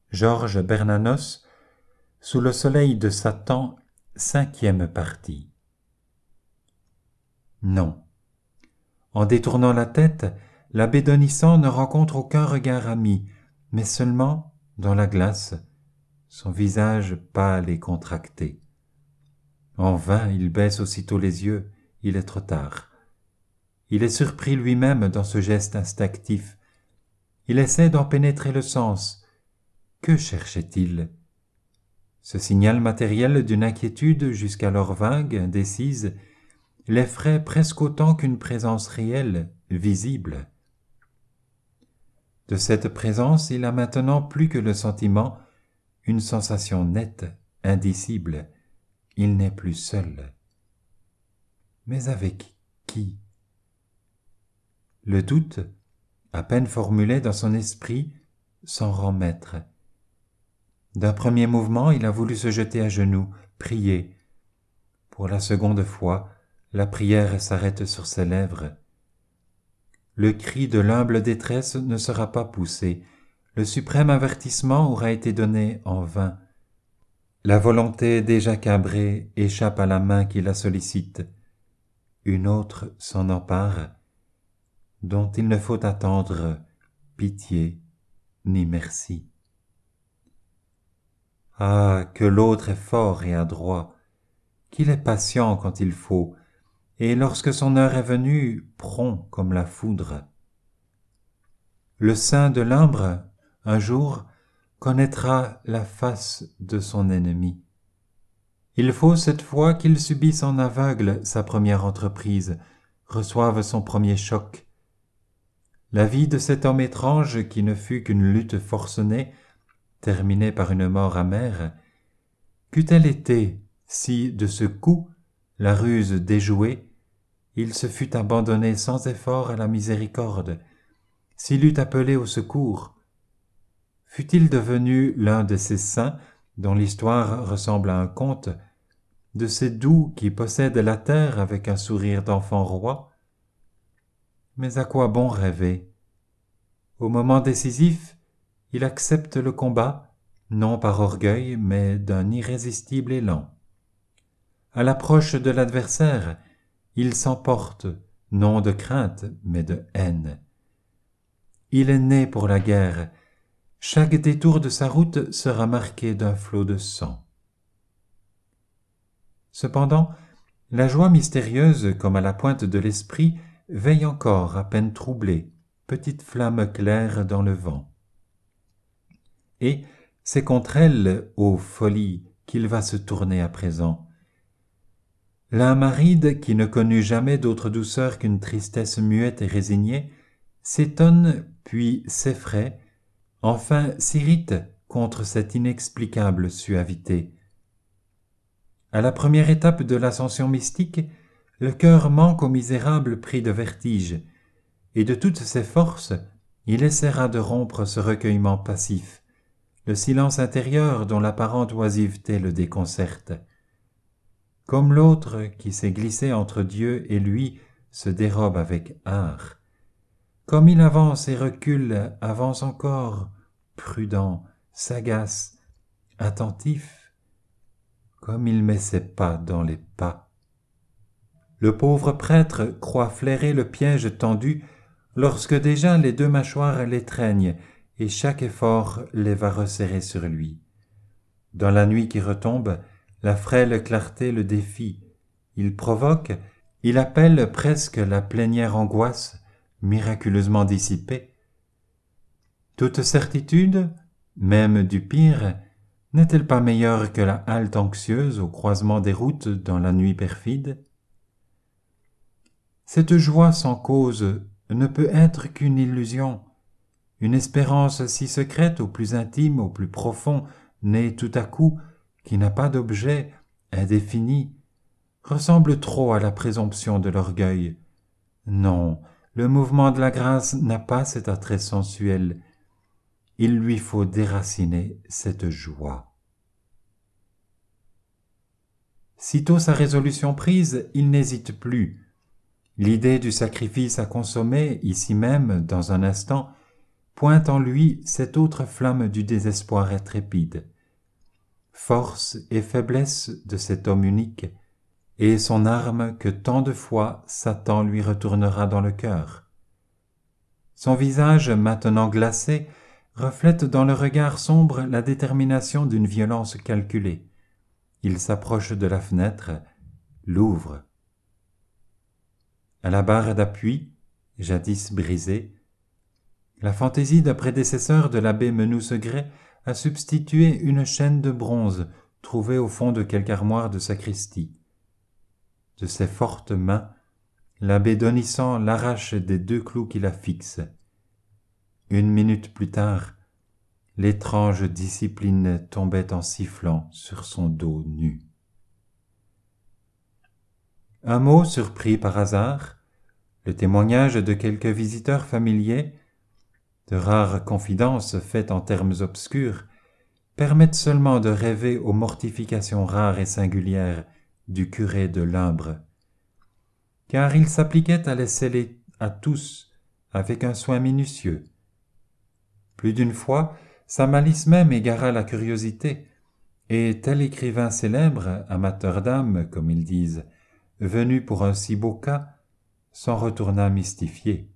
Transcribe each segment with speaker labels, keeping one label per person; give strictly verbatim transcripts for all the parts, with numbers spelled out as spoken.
Speaker 1: Georges Bernanos, Sous le soleil de Satan, cinquième partie. Non. En détournant la tête, l'abbé Donnissan ne rencontre aucun regard ami, mais seulement, dans la glace, son visage pâle et contracté. En vain, il baisse aussitôt les yeux, il est trop tard. Il est surpris lui-même dans ce geste instinctif. Il essaie d'en pénétrer le sens. Que cherchait-il? Ce signal matériel d'une inquiétude jusqu'alors vague, indécise, l'effraie presque autant qu'une présence réelle, visible. De cette présence, il a maintenant plus que le sentiment, une sensation nette, indicible. Il n'est plus seul. Mais avec qui? Le doute, à peine formulé dans son esprit, s'en rend maître. D'un premier mouvement, il a voulu se jeter à genoux, prier. Pour la seconde fois, la prière s'arrête sur ses lèvres. Le cri de l'humble détresse ne sera pas poussé. Le suprême avertissement aura été donné en vain. La volonté déjà cabrée échappe à la main qui la sollicite. Une autre s'en empare, dont il ne faut attendre pitié ni merci. Ah, que l'autre est fort et adroit, qu'il est patient quand il faut, et lorsque son heure est venue, prompt comme la foudre. Le saint de l'Imbre, un jour, connaîtra la face de son ennemi. Il faut cette fois qu'il subisse en aveugle sa première entreprise, reçoive son premier choc. La vie de cet homme étrange qui ne fut qu'une lutte forcenée, terminée par une mort amère, qu'eût-elle été si, de ce coup, la ruse déjouée, il se fût abandonné sans effort à la miséricorde, s'il eût appelé au secours? Fût-il devenu l'un de ces saints dont l'histoire ressemble à un conte, de ces doux qui possèdent la terre avec un sourire d'enfant roi? Mais à quoi bon rêver? Au moment décisif, il accepte le combat, non par orgueil, mais d'un irrésistible élan. À l'approche de l'adversaire, il s'emporte, non de crainte, mais de haine. Il est né pour la guerre. Chaque détour de sa route sera marqué d'un flot de sang. Cependant, la joie mystérieuse, comme à la pointe de l'esprit, veille encore à peine troublée, petite flamme claire dans le vent. Et c'est contre elle, ô folie, qu'il va se tourner à présent. L'âme aride, qui ne connut jamais d'autre douceur qu'une tristesse muette et résignée, s'étonne puis s'effraie, enfin s'irrite contre cette inexplicable suavité. À la première étape de l'ascension mystique, le cœur manque au misérable pris de vertige, et de toutes ses forces, il essaiera de rompre ce recueillement passif, le silence intérieur dont l'apparente oisiveté le déconcerte. Comme l'autre qui s'est glissé entre Dieu et lui se dérobe avec art. Comme il avance et recule, avance encore, prudent, sagace, attentif, comme il met ses pas dans les pas. Le pauvre prêtre croit flairer le piège tendu lorsque déjà les deux mâchoires l'étreignent et chaque effort les va resserrer sur lui. Dans la nuit qui retombe, la frêle clarté le défie. Il provoque, il appelle presque la plénière angoisse, miraculeusement dissipée. Toute certitude, même du pire, n'est-elle pas meilleure que la halte anxieuse au croisement des routes dans la nuit perfide? Cette joie sans cause ne peut être qu'une illusion. Une espérance si secrète, au plus intime, au plus profond, née tout à coup, qui n'a pas d'objet, indéfini, ressemble trop à la présomption de l'orgueil. Non, le mouvement de la grâce n'a pas cet attrait sensuel. Il lui faut déraciner cette joie. Sitôt sa résolution prise, il n'hésite plus. L'idée du sacrifice à consommer, ici même, dans un instant, pointe en lui cette autre flamme du désespoir intrépide. Force et faiblesse de cet homme unique, et son arme que tant de fois Satan lui retournera dans le cœur. Son visage, maintenant glacé, reflète dans le regard sombre la détermination d'une violence calculée. Il s'approche de la fenêtre, l'ouvre. À la barre d'appui, jadis brisée, la fantaisie d'un prédécesseur de l'abbé Menou-Segret a substitué une chaîne de bronze trouvée au fond de quelque armoire de sacristie. De ses fortes mains, l'abbé Donnissan l'arrache des deux clous qui la fixent. Une minute plus tard, l'étrange discipline tombait en sifflant sur son dos nu. Un mot surpris par hasard, le témoignage de quelques visiteurs familiers, de rares confidences faites en termes obscurs, permettent seulement de rêver aux mortifications rares et singulières du curé de Limbre, car il s'appliquait à les sceller à tous avec un soin minutieux. Plus d'une fois, sa malice même égara la curiosité, et tel écrivain célèbre, amateur d'âme, comme ils disent, venu pour un si beau cas, s'en retourna mystifié.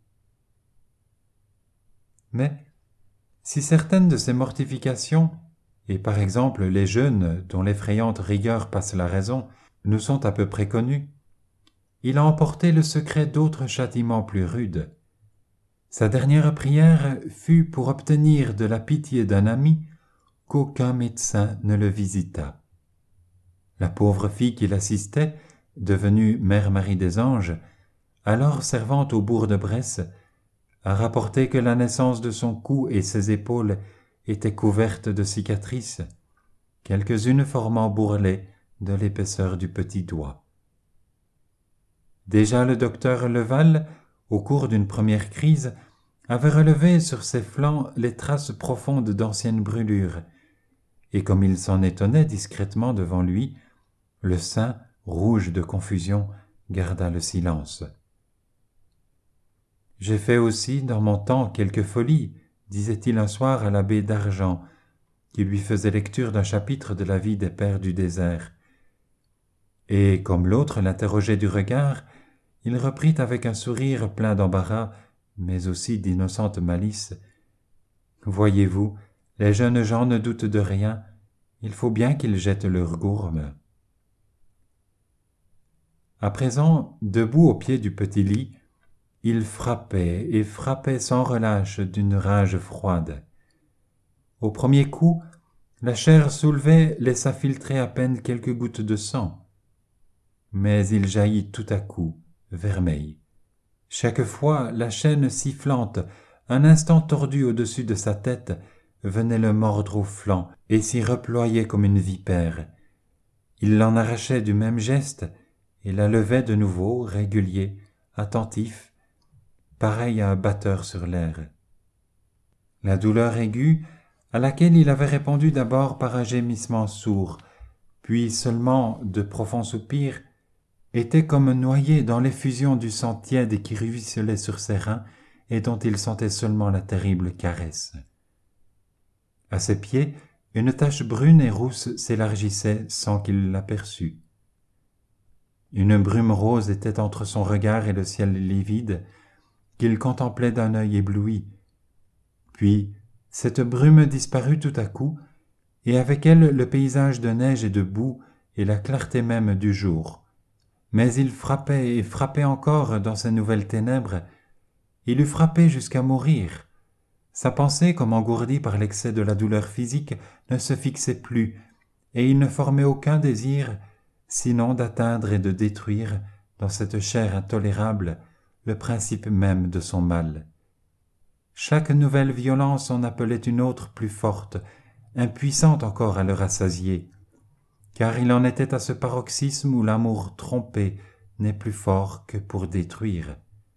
Speaker 1: Mais, si certaines de ces mortifications, et par exemple les jeûnes dont l'effrayante rigueur passe la raison, nous sont à peu près connues, il a emporté le secret d'autres châtiments plus rudes. Sa dernière prière fut pour obtenir de la pitié d'un ami qu'aucun médecin ne le visitât. La pauvre fille qui l'assistait, devenue Mère Marie des Anges, alors servante au bourg de Bresse, a rapporté que la naissance de son cou et ses épaules étaient couvertes de cicatrices, quelques-unes formant bourrelets de l'épaisseur du petit doigt. Déjà le docteur Leval, au cours d'une première crise, avait relevé sur ses flancs les traces profondes d'anciennes brûlures, et comme il s'en étonnait discrètement devant lui, le saint, rouge de confusion, garda le silence. « J'ai fait aussi, dans mon temps, quelques folies, » disait-il un soir à l'abbé d'Argent, qui lui faisait lecture d'un chapitre de la vie des pères du désert. Et, comme l'autre l'interrogeait du regard, il reprit avec un sourire plein d'embarras, mais aussi d'innocente malice. « Voyez-vous, les jeunes gens ne doutent de rien, il faut bien qu'ils jettent leur gourme. » À présent, debout au pied du petit lit, il frappait et frappait sans relâche d'une rage froide. Au premier coup, la chair soulevée laissa filtrer à peine quelques gouttes de sang, mais il jaillit tout à coup, vermeil. Chaque fois, la chaîne sifflante, un instant tordue au-dessus de sa tête, venait le mordre au flanc et s'y reployait comme une vipère. Il l'en arrachait du même geste et la levait de nouveau, régulier, attentif, pareil à un batteur sur l'air. La douleur aiguë, à laquelle il avait répondu d'abord par un gémissement sourd, puis seulement de profonds soupirs, était comme noyée dans l'effusion du sang tiède qui ruisselait sur ses reins et dont il sentait seulement la terrible caresse. À ses pieds, une tache brune et rousse s'élargissait sans qu'il l'aperçût. Une brume rose était entre son regard et le ciel livide, qu'il contemplait d'un œil ébloui. Puis, cette brume disparut tout à coup, et avec elle le paysage de neige et de boue et la clarté même du jour. Mais il frappait et frappait encore dans ces nouvelles ténèbres. Il eût frappé jusqu'à mourir. Sa pensée, comme engourdie par l'excès de la douleur physique, ne se fixait plus, et il ne formait aucun désir, sinon d'atteindre et de détruire, dans cette chair intolérable, le principe même de son mal. Chaque nouvelle violence en appelait une autre plus forte, impuissante encore à le rassasier, car il en était à ce paroxysme où l'amour trompé n'est plus fort que pour détruire.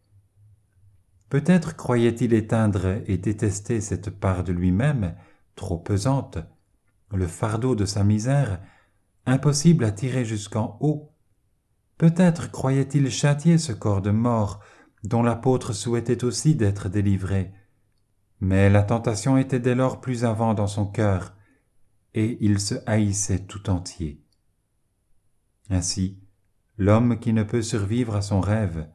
Speaker 1: Peut-être croyait-il éteindre et détester cette part de lui-même, trop pesante, le fardeau de sa misère, impossible à tirer jusqu'en haut. Peut-être croyait-il châtier ce corps de mort, dont l'apôtre souhaitait aussi d'être délivré. Mais la tentation était dès lors plus avant dans son cœur, et il se haïssait tout entier. Ainsi, l'homme qui ne peut survivre à son rêve,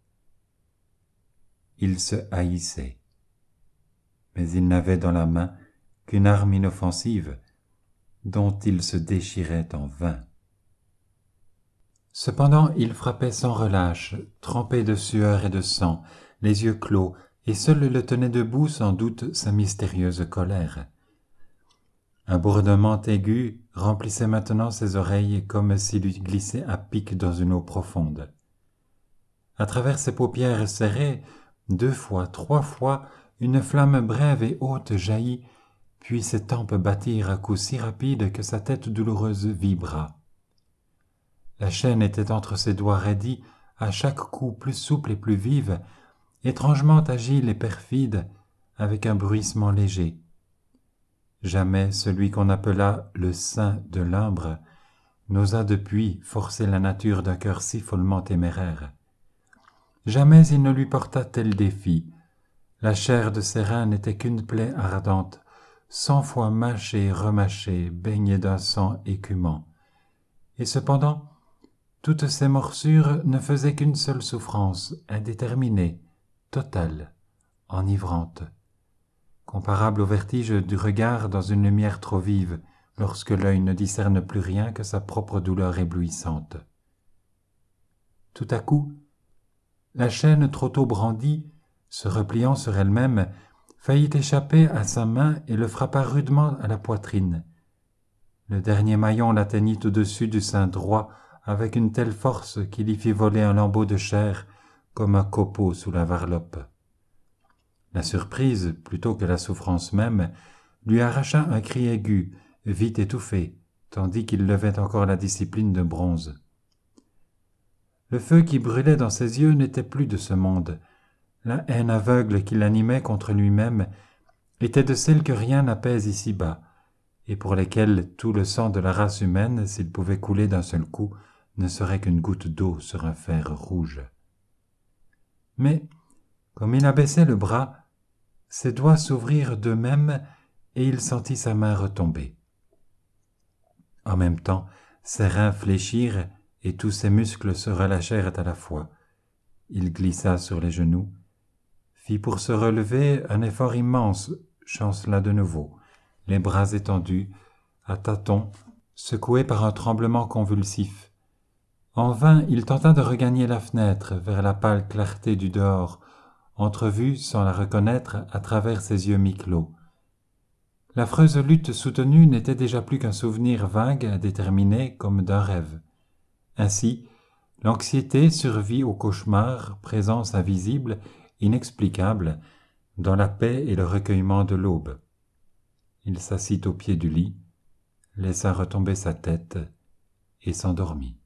Speaker 1: il se haïssait. Mais il n'avait dans la main qu'une arme inoffensive, dont il se déchirait en vain. Cependant, il frappait sans relâche, trempé de sueur et de sang, les yeux clos, et seul le tenait debout sans doute sa mystérieuse colère. Un bourdonnement aigu remplissait maintenant ses oreilles comme s'il eût glissé à pic dans une eau profonde. À travers ses paupières serrées, deux fois, trois fois, une flamme brève et haute jaillit, puis ses tempes battirent à coups si rapides que sa tête douloureuse vibra. La chaîne était entre ses doigts raidis, à chaque coup plus souple et plus vive, étrangement agile et perfide, avec un bruissement léger. Jamais celui qu'on appela le saint de l'Imbre n'osa depuis forcer la nature d'un cœur si follement téméraire. Jamais il ne lui porta tel défi. La chair de ses reins n'était qu'une plaie ardente, cent fois mâchée et remâchée, baignée d'un sang écumant. Et cependant, toutes ces morsures ne faisaient qu'une seule souffrance, indéterminée, totale, enivrante, comparable au vertige du regard dans une lumière trop vive, lorsque l'œil ne discerne plus rien que sa propre douleur éblouissante. Tout à coup, la chaîne trop tôt brandie, se repliant sur elle-même, faillit échapper à sa main et le frappa rudement à la poitrine. Le dernier maillon l'atteignit au-dessus du sein droit avec une telle force qu'il y fit voler un lambeau de chair comme un copeau sous la varlope. La surprise, plutôt que la souffrance même, lui arracha un cri aigu, vite étouffé, tandis qu'il levait encore la discipline de bronze. Le feu qui brûlait dans ses yeux n'était plus de ce monde. La haine aveugle qui l'animait contre lui-même était de celles que rien n'apaise ici-bas, et pour lesquelles tout le sang de la race humaine, s'il pouvait couler d'un seul coup, ne serait qu'une goutte d'eau sur un fer rouge. Mais, comme il abaissait le bras, ses doigts s'ouvrirent d'eux-mêmes et il sentit sa main retomber. En même temps, ses reins fléchirent et tous ses muscles se relâchèrent à la fois. Il glissa sur les genoux, fit pour se relever un effort immense, chancela de nouveau, les bras étendus, à tâtons, secoué par un tremblement convulsif. En vain, il tenta de regagner la fenêtre vers la pâle clarté du dehors, entrevue sans la reconnaître à travers ses yeux mi-clos. L'affreuse lutte soutenue n'était déjà plus qu'un souvenir vague, indéterminé, comme d'un rêve. Ainsi, l'anxiété survit au cauchemar, présence invisible, inexplicable, dans la paix et le recueillement de l'aube. Il s'assit au pied du lit, laissa retomber sa tête et s'endormit.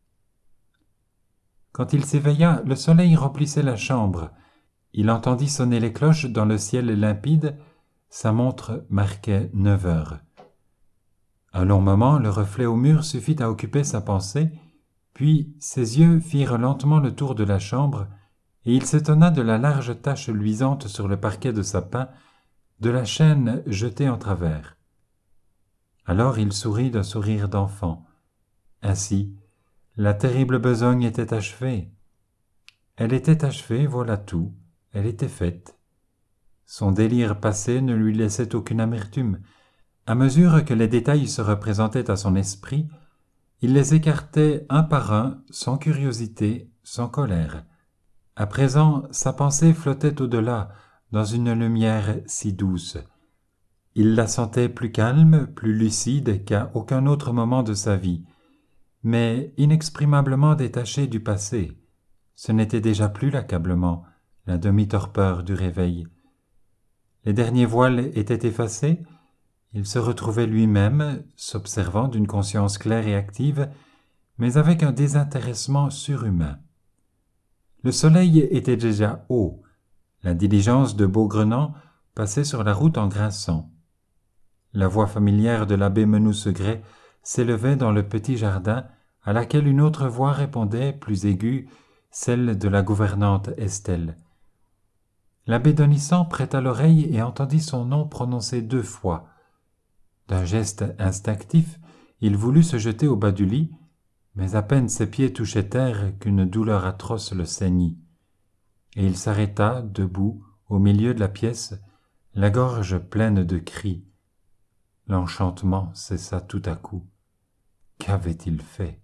Speaker 1: Quand il s'éveilla, le soleil remplissait la chambre. Il entendit sonner les cloches dans le ciel limpide, sa montre marquait neuf heures. Un long moment, le reflet au mur suffit à occuper sa pensée, puis ses yeux firent lentement le tour de la chambre, et il s'étonna de la large tache luisante sur le parquet de sapin, de la chaîne jetée en travers. Alors il sourit d'un sourire d'enfant. Ainsi, la terrible besogne était achevée. Elle était achevée, voilà tout, elle était faite. Son délire passé ne lui laissait aucune amertume. À mesure que les détails se représentaient à son esprit, il les écartait un par un, sans curiosité, sans colère. À présent, sa pensée flottait au-delà, dans une lumière si douce. Il la sentait plus calme, plus lucide qu'à aucun autre moment de sa vie, mais inexprimablement détachée du passé. Ce n'était déjà plus l'accablement, la demi-torpeur du réveil. Les derniers voiles étaient effacés, il se retrouvait lui-même, s'observant d'une conscience claire et active, mais avec un désintéressement surhumain. Le soleil était déjà haut, la diligence de Beaugrenant passait sur la route en grinçant. La voix familière de l'abbé Menou-Segret s'élevait dans le petit jardin, à laquelle une autre voix répondait, plus aiguë, celle de la gouvernante Estelle. L'abbé Donnissan prêta l'oreille et entendit son nom prononcé deux fois. D'un geste instinctif, il voulut se jeter au bas du lit, mais à peine ses pieds touchaient terre qu'une douleur atroce le saignit, et il s'arrêta, debout, au milieu de la pièce, la gorge pleine de cris. L'enchantement cessa tout à coup. Qu'avait-il fait?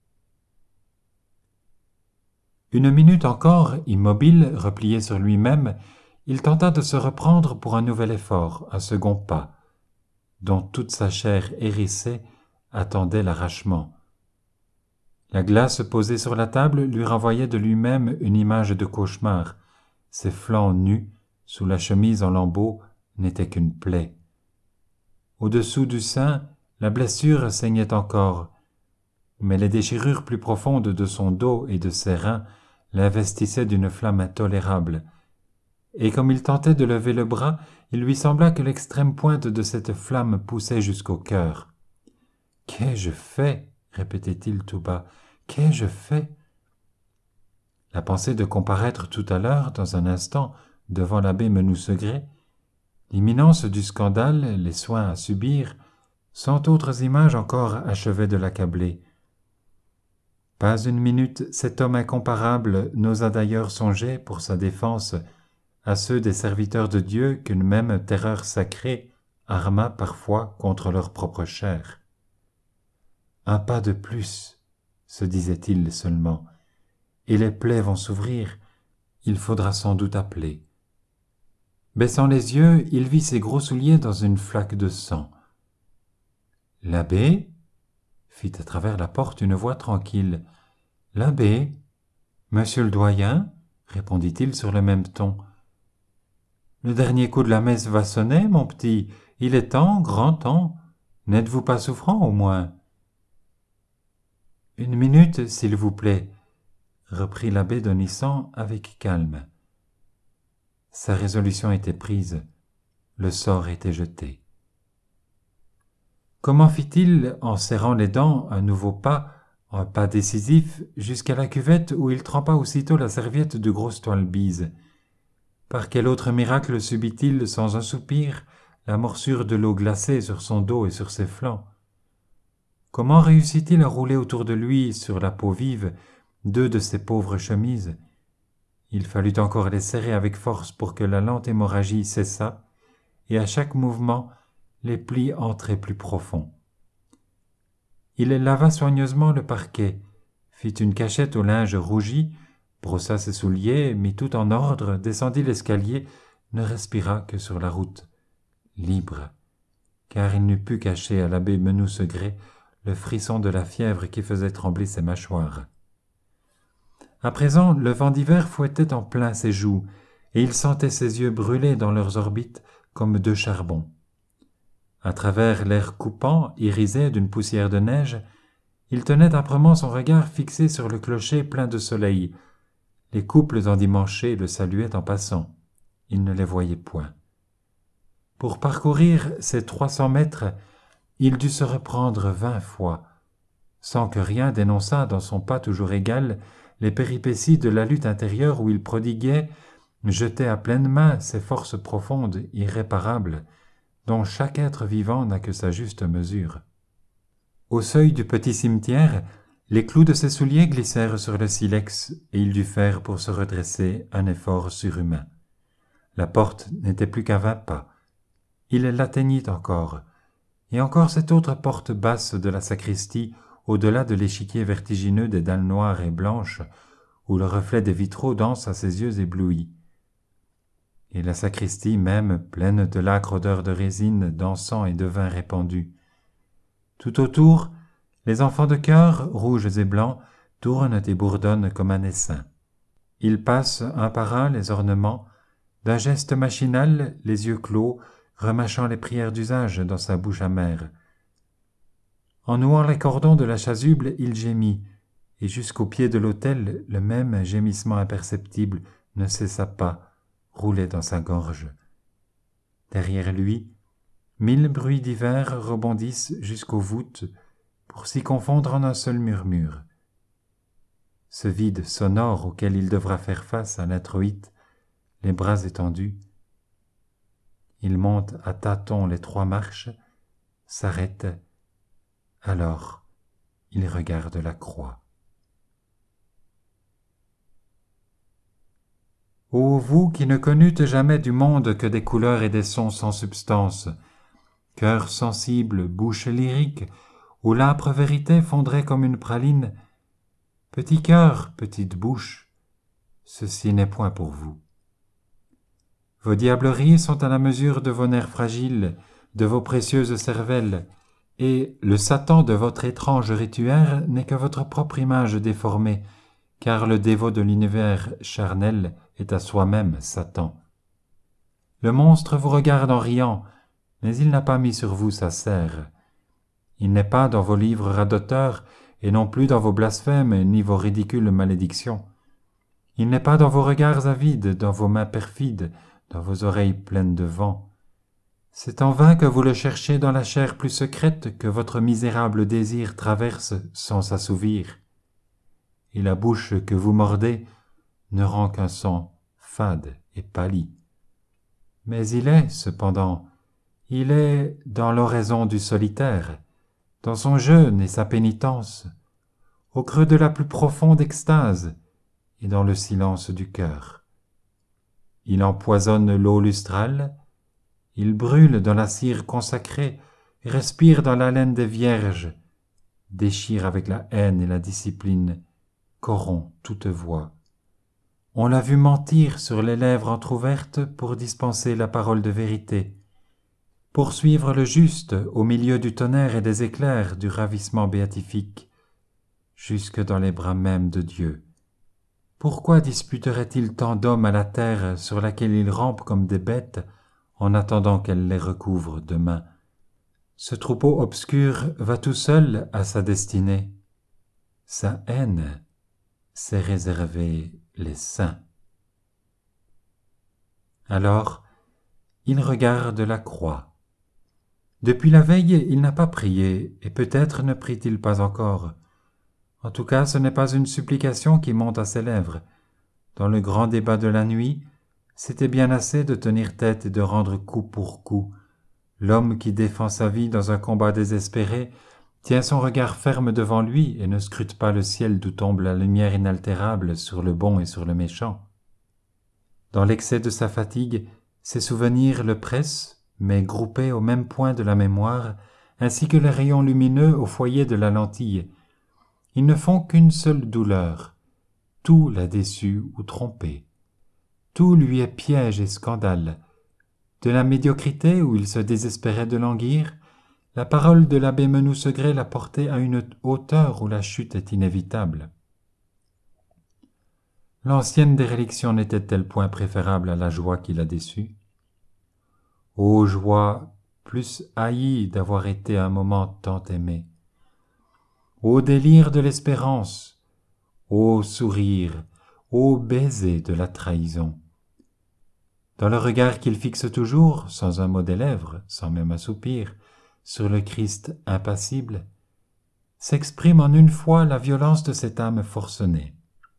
Speaker 1: Une minute encore, immobile, replié sur lui-même, il tenta de se reprendre pour un nouvel effort, un second pas, dont toute sa chair hérissée attendait l'arrachement. La glace posée sur la table lui renvoyait de lui-même une image de cauchemar. Ses flancs nus, sous la chemise en lambeaux, n'étaient qu'une plaie. Au-dessous du sein, la blessure saignait encore, mais les déchirures plus profondes de son dos et de ses reins l'investissaient d'une flamme intolérable, et comme il tentait de lever le bras, il lui sembla que l'extrême pointe de cette flamme poussait jusqu'au cœur. « Qu'ai-je fait » répétait-il tout bas. « Qu'ai-je fait » La pensée de comparaître tout à l'heure, dans un instant, devant l'abbé Menoux-Segré, l'imminence du scandale, les soins à subir, cent autres images encore achevaient de l'accabler. Pas une minute cet homme incomparable n'osa d'ailleurs songer, pour sa défense, à ceux des serviteurs de Dieu qu'une même terreur sacrée arma parfois contre leur propre chair. Un pas de plus, se disait-il seulement, et les plaies vont s'ouvrir, il faudra sans doute appeler. Baissant les yeux, il vit ses gros souliers dans une flaque de sang. « L'abbé » fit à travers la porte une voix tranquille. « L'abbé, monsieur le doyen » répondit-il sur le même ton. « Le dernier coup de la messe va sonner, mon petit. Il est temps, grand temps. N'êtes-vous pas souffrant, au moins ?»« Une minute, s'il vous plaît, » reprit l'abbé Donnissan avec calme. Sa résolution était prise. Le sort était jeté. Comment fit-il, en serrant les dents, un nouveau pas, un pas décisif, jusqu'à la cuvette où il trempa aussitôt la serviette de grosse toile bise? Par quel autre miracle subit-il, sans un soupir, la morsure de l'eau glacée sur son dos et sur ses flancs? Comment réussit-il à rouler autour de lui, sur la peau vive, deux de ses pauvres chemises? Il fallut encore les serrer avec force pour que la lente hémorragie cessât, et à chaque mouvement, les plis entraient plus profonds. Il lava soigneusement le parquet, fit une cachette au linge rougi, brossa ses souliers, mit tout en ordre, descendit l'escalier, ne respira que sur la route, libre, car il n'eût pu cacher à l'abbé Menoux-Segré le frisson de la fièvre qui faisait trembler ses mâchoires. À présent, le vent d'hiver fouettait en plein ses joues, et il sentait ses yeux brûler dans leurs orbites comme deux charbons. À travers l'air coupant, irisé d'une poussière de neige, il tenait âprement son regard fixé sur le clocher plein de soleil. Les couples endimanchés le saluaient en passant. Il ne les voyait point. Pour parcourir ces trois cents mètres, il dut se reprendre vingt fois, sans que rien dénonçât dans son pas toujours égal les péripéties de la lutte intérieure où il prodiguait, jetait à pleines mains ces forces profondes, irréparables, dont chaque être vivant n'a que sa juste mesure. Au seuil du petit cimetière, les clous de ses souliers glissèrent sur le silex, et il dut faire, pour se redresser, un effort surhumain. La porte n'était plus qu'à vingt pas. Il l'atteignit encore, et encore cette autre porte basse de la sacristie, au-delà de l'échiquier vertigineux des dalles noires et blanches, où le reflet des vitraux danse à ses yeux éblouis. Et la sacristie même, pleine de l'âcre odeur de résine, d'encens et de vin répandu. Tout autour, les enfants de chœur, rouges et blancs, tournent et bourdonnent comme un essaim. Ils passent un par un les ornements, d'un geste machinal, les yeux clos, remâchant les prières d'usage dans sa bouche amère. En nouant les cordons de la chasuble, il gémit, et jusqu'au pied de l'autel, le même gémissement imperceptible ne cessa pas, roulait dans sa gorge. Derrière lui, mille bruits divers rebondissent jusqu'aux voûtes pour s'y confondre en un seul murmure. Ce vide sonore auquel il devra faire face à l'introïte les bras étendus. Il monte à tâtons les trois marches, s'arrête, alors il regarde la croix. Ô vous qui ne connûtes jamais du monde que des couleurs et des sons sans substance, cœur sensible, bouche lyrique, où l'âpre vérité fondrait comme une praline, petit cœur, petite bouche, ceci n'est point pour vous. Vos diableries sont à la mesure de vos nerfs fragiles, de vos précieuses cervelles, et le Satan de votre étrange rituaire n'est que votre propre image déformée, car le dévot de l'univers charnel est à soi-même Satan. Le monstre vous regarde en riant, mais il n'a pas mis sur vous sa serre. Il n'est pas dans vos livres radoteurs, et non plus dans vos blasphèmes ni vos ridicules malédictions. Il n'est pas dans vos regards avides, dans vos mains perfides, dans vos oreilles pleines de vent. C'est en vain que vous le cherchez dans la chair plus secrète que votre misérable désir traverse sans s'assouvir. Et la bouche que vous mordez ne rend qu'un son fade et pâli. Mais il est, cependant, il est dans l'oraison du solitaire, dans son jeûne et sa pénitence, au creux de la plus profonde extase et dans le silence du cœur. Il empoisonne l'eau lustrale, il brûle dans la cire consacrée, respire dans l'haleine des vierges, déchire avec la haine et la discipline, corrompt toute voix. On l'a vu mentir sur les lèvres entr'ouvertes pour dispenser la parole de vérité, poursuivre le juste au milieu du tonnerre et des éclairs du ravissement béatifique, jusque dans les bras mêmes de Dieu. Pourquoi disputerait-il tant d'hommes à la terre sur laquelle ils rampent comme des bêtes en attendant qu'elle les recouvre demain? Ce troupeau obscur va tout seul à sa destinée. Sa haine s'est réservée les saints. Alors, il regarde la croix. Depuis la veille, il n'a pas prié, et peut-être ne prie-t-il pas encore. En tout cas, ce n'est pas une supplication qui monte à ses lèvres. Dans le grand débat de la nuit, c'était bien assez de tenir tête et de rendre coup pour coup. L'homme qui défend sa vie dans un combat désespéré tient son regard ferme devant lui et ne scrute pas le ciel d'où tombe la lumière inaltérable sur le bon et sur le méchant. Dans l'excès de sa fatigue, ses souvenirs le pressent, mais groupés au même point de la mémoire, ainsi que les rayons lumineux au foyer de la lentille. Ils ne font qu'une seule douleur. Tout l'a déçu ou trompé. Tout lui est piège et scandale. De la médiocrité où il se désespérait de languir, la parole de l'abbé Menou-Segré l'a porté à une hauteur où la chute est inévitable. L'ancienne déréliction n'était-elle point préférable à la joie qui l'a déçue? Ô joie, plus haïe d'avoir été un moment tant aimé! Ô délire de l'espérance, ô sourire, ô baiser de la trahison! Dans le regard qu'il fixe toujours, sans un mot des lèvres, sans même un soupir, sur le Christ impassible, s'exprime en une fois la violence de cette âme forcenée.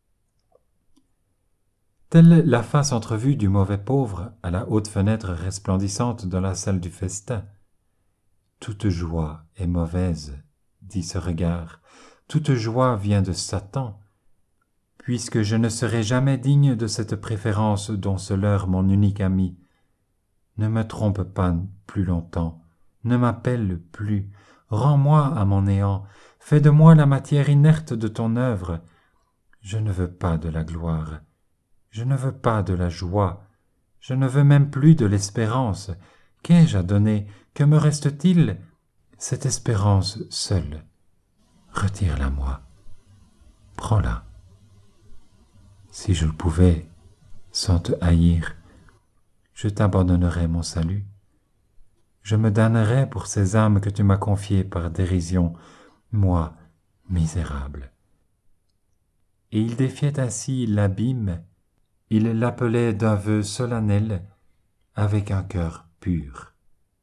Speaker 1: Telle la face entrevue du mauvais pauvre à la haute fenêtre resplendissante dans la salle du festin. Toute joie est mauvaise, dit ce regard, toute joie vient de Satan, puisque je ne serai jamais digne de cette préférence dont se leurre mon unique ami. Ne me trompe pas plus longtemps, ne m'appelle plus, rends-moi à mon néant, fais de moi la matière inerte de ton œuvre. Je ne veux pas de la gloire, je ne veux pas de la joie, je ne veux même plus de l'espérance. Qu'ai-je à donner? Que me reste-t-il? Cette espérance seule. Retire-la moi, prends-la. Si je le pouvais, sans te haïr, je t'abandonnerais mon salut. Je me damnerais pour ces âmes que tu m'as confiées par dérision, moi, misérable. Et il défiait ainsi l'abîme, il l'appelait d'un vœu solennel, avec un cœur pur.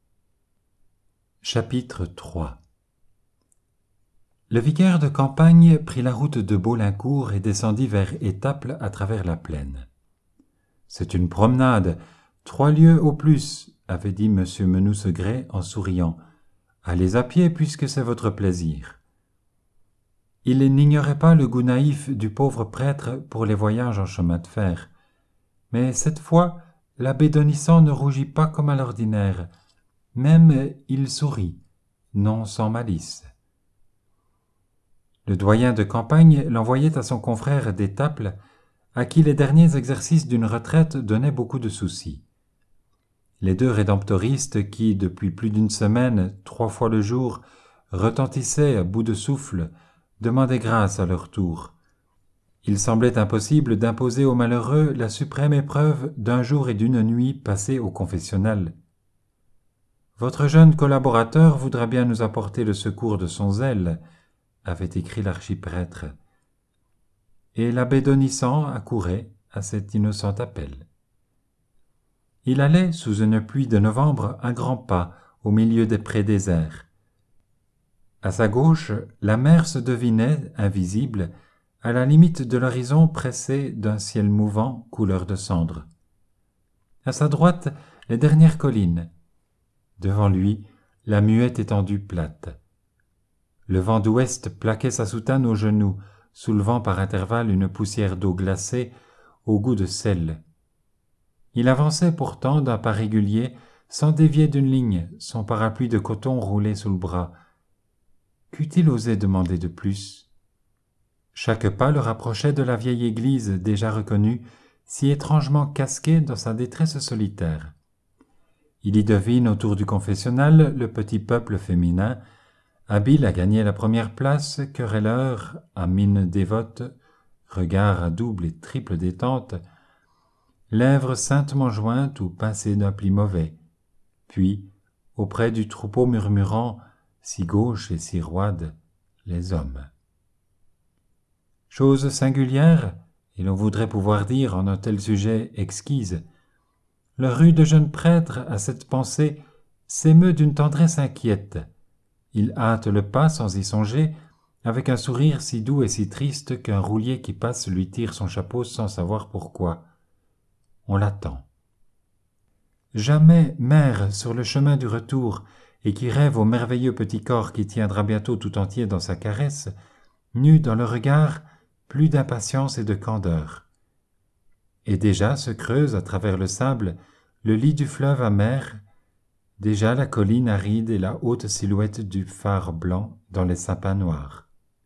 Speaker 1: Chapitre trois. Le vicaire de campagne prit la route de Baulaincourt et descendit vers Étaples à travers la plaine. C'est une promenade, trois lieues au plus, avait dit M. Menous-Segret en souriant. Allez à pied puisque c'est votre plaisir. Il n'ignorait pas le goût naïf du pauvre prêtre pour les voyages en chemin de fer. Mais cette fois, l'abbé Donnissan ne rougit pas comme à l'ordinaire. Même il sourit, non sans malice. Le doyen de campagne l'envoyait à son confrère d'Étaples, à qui les derniers exercices d'une retraite donnaient beaucoup de soucis. Les deux rédemptoristes qui, depuis plus d'une semaine, trois fois le jour, retentissaient à bout de souffle, demandaient grâce à leur tour. Il semblait impossible d'imposer aux malheureux la suprême épreuve d'un jour et d'une nuit passés au confessionnal. Votre jeune collaborateur voudra bien nous apporter le secours de son zèle, avait écrit l'archiprêtre. Et l'abbé Donnissan accourait à cet innocent appel. Il allait, sous une pluie de novembre, à grands pas, au milieu des prés déserts. À sa gauche, la mer se devinait, invisible, à la limite de l'horizon pressé d'un ciel mouvant, couleur de cendre. À sa droite, les dernières collines. Devant lui, la muette étendue plate. Le vent d'ouest plaquait sa soutane aux genoux, soulevant par intervalles une poussière d'eau glacée au goût de sel. Il avançait pourtant d'un pas régulier, sans dévier d'une ligne, son parapluie de coton roulé sous le bras. Qu'eût-il osé demander de plus? Chaque pas le rapprochait de la vieille église déjà reconnue, si étrangement casquée dans sa détresse solitaire. Il y devine autour du confessionnal le petit peuple féminin, habile à gagner la première place, querelleur à mine dévote, regard à double et triple détente, lèvres saintement jointes ou pincées d'un pli mauvais, puis, auprès du troupeau murmurant, si gauche et si roide, les hommes. Chose singulière, et l'on voudrait pouvoir dire en un tel sujet exquise, le rude jeune prêtre, à cette pensée, s'émeut d'une tendresse inquiète. Il hâte le pas sans y songer, avec un sourire si doux et si triste qu'un roulier qui passe lui tire son chapeau sans savoir pourquoi. On l'attend. Jamais mère sur le chemin du retour, et qui rêve au merveilleux petit corps qui tiendra bientôt tout entier dans sa caresse, n'eut dans le regard plus d'impatience et de candeur. Et déjà se creuse à travers le sable le lit du fleuve amer, déjà la colline aride et la haute silhouette du phare blanc dans les sapins noirs.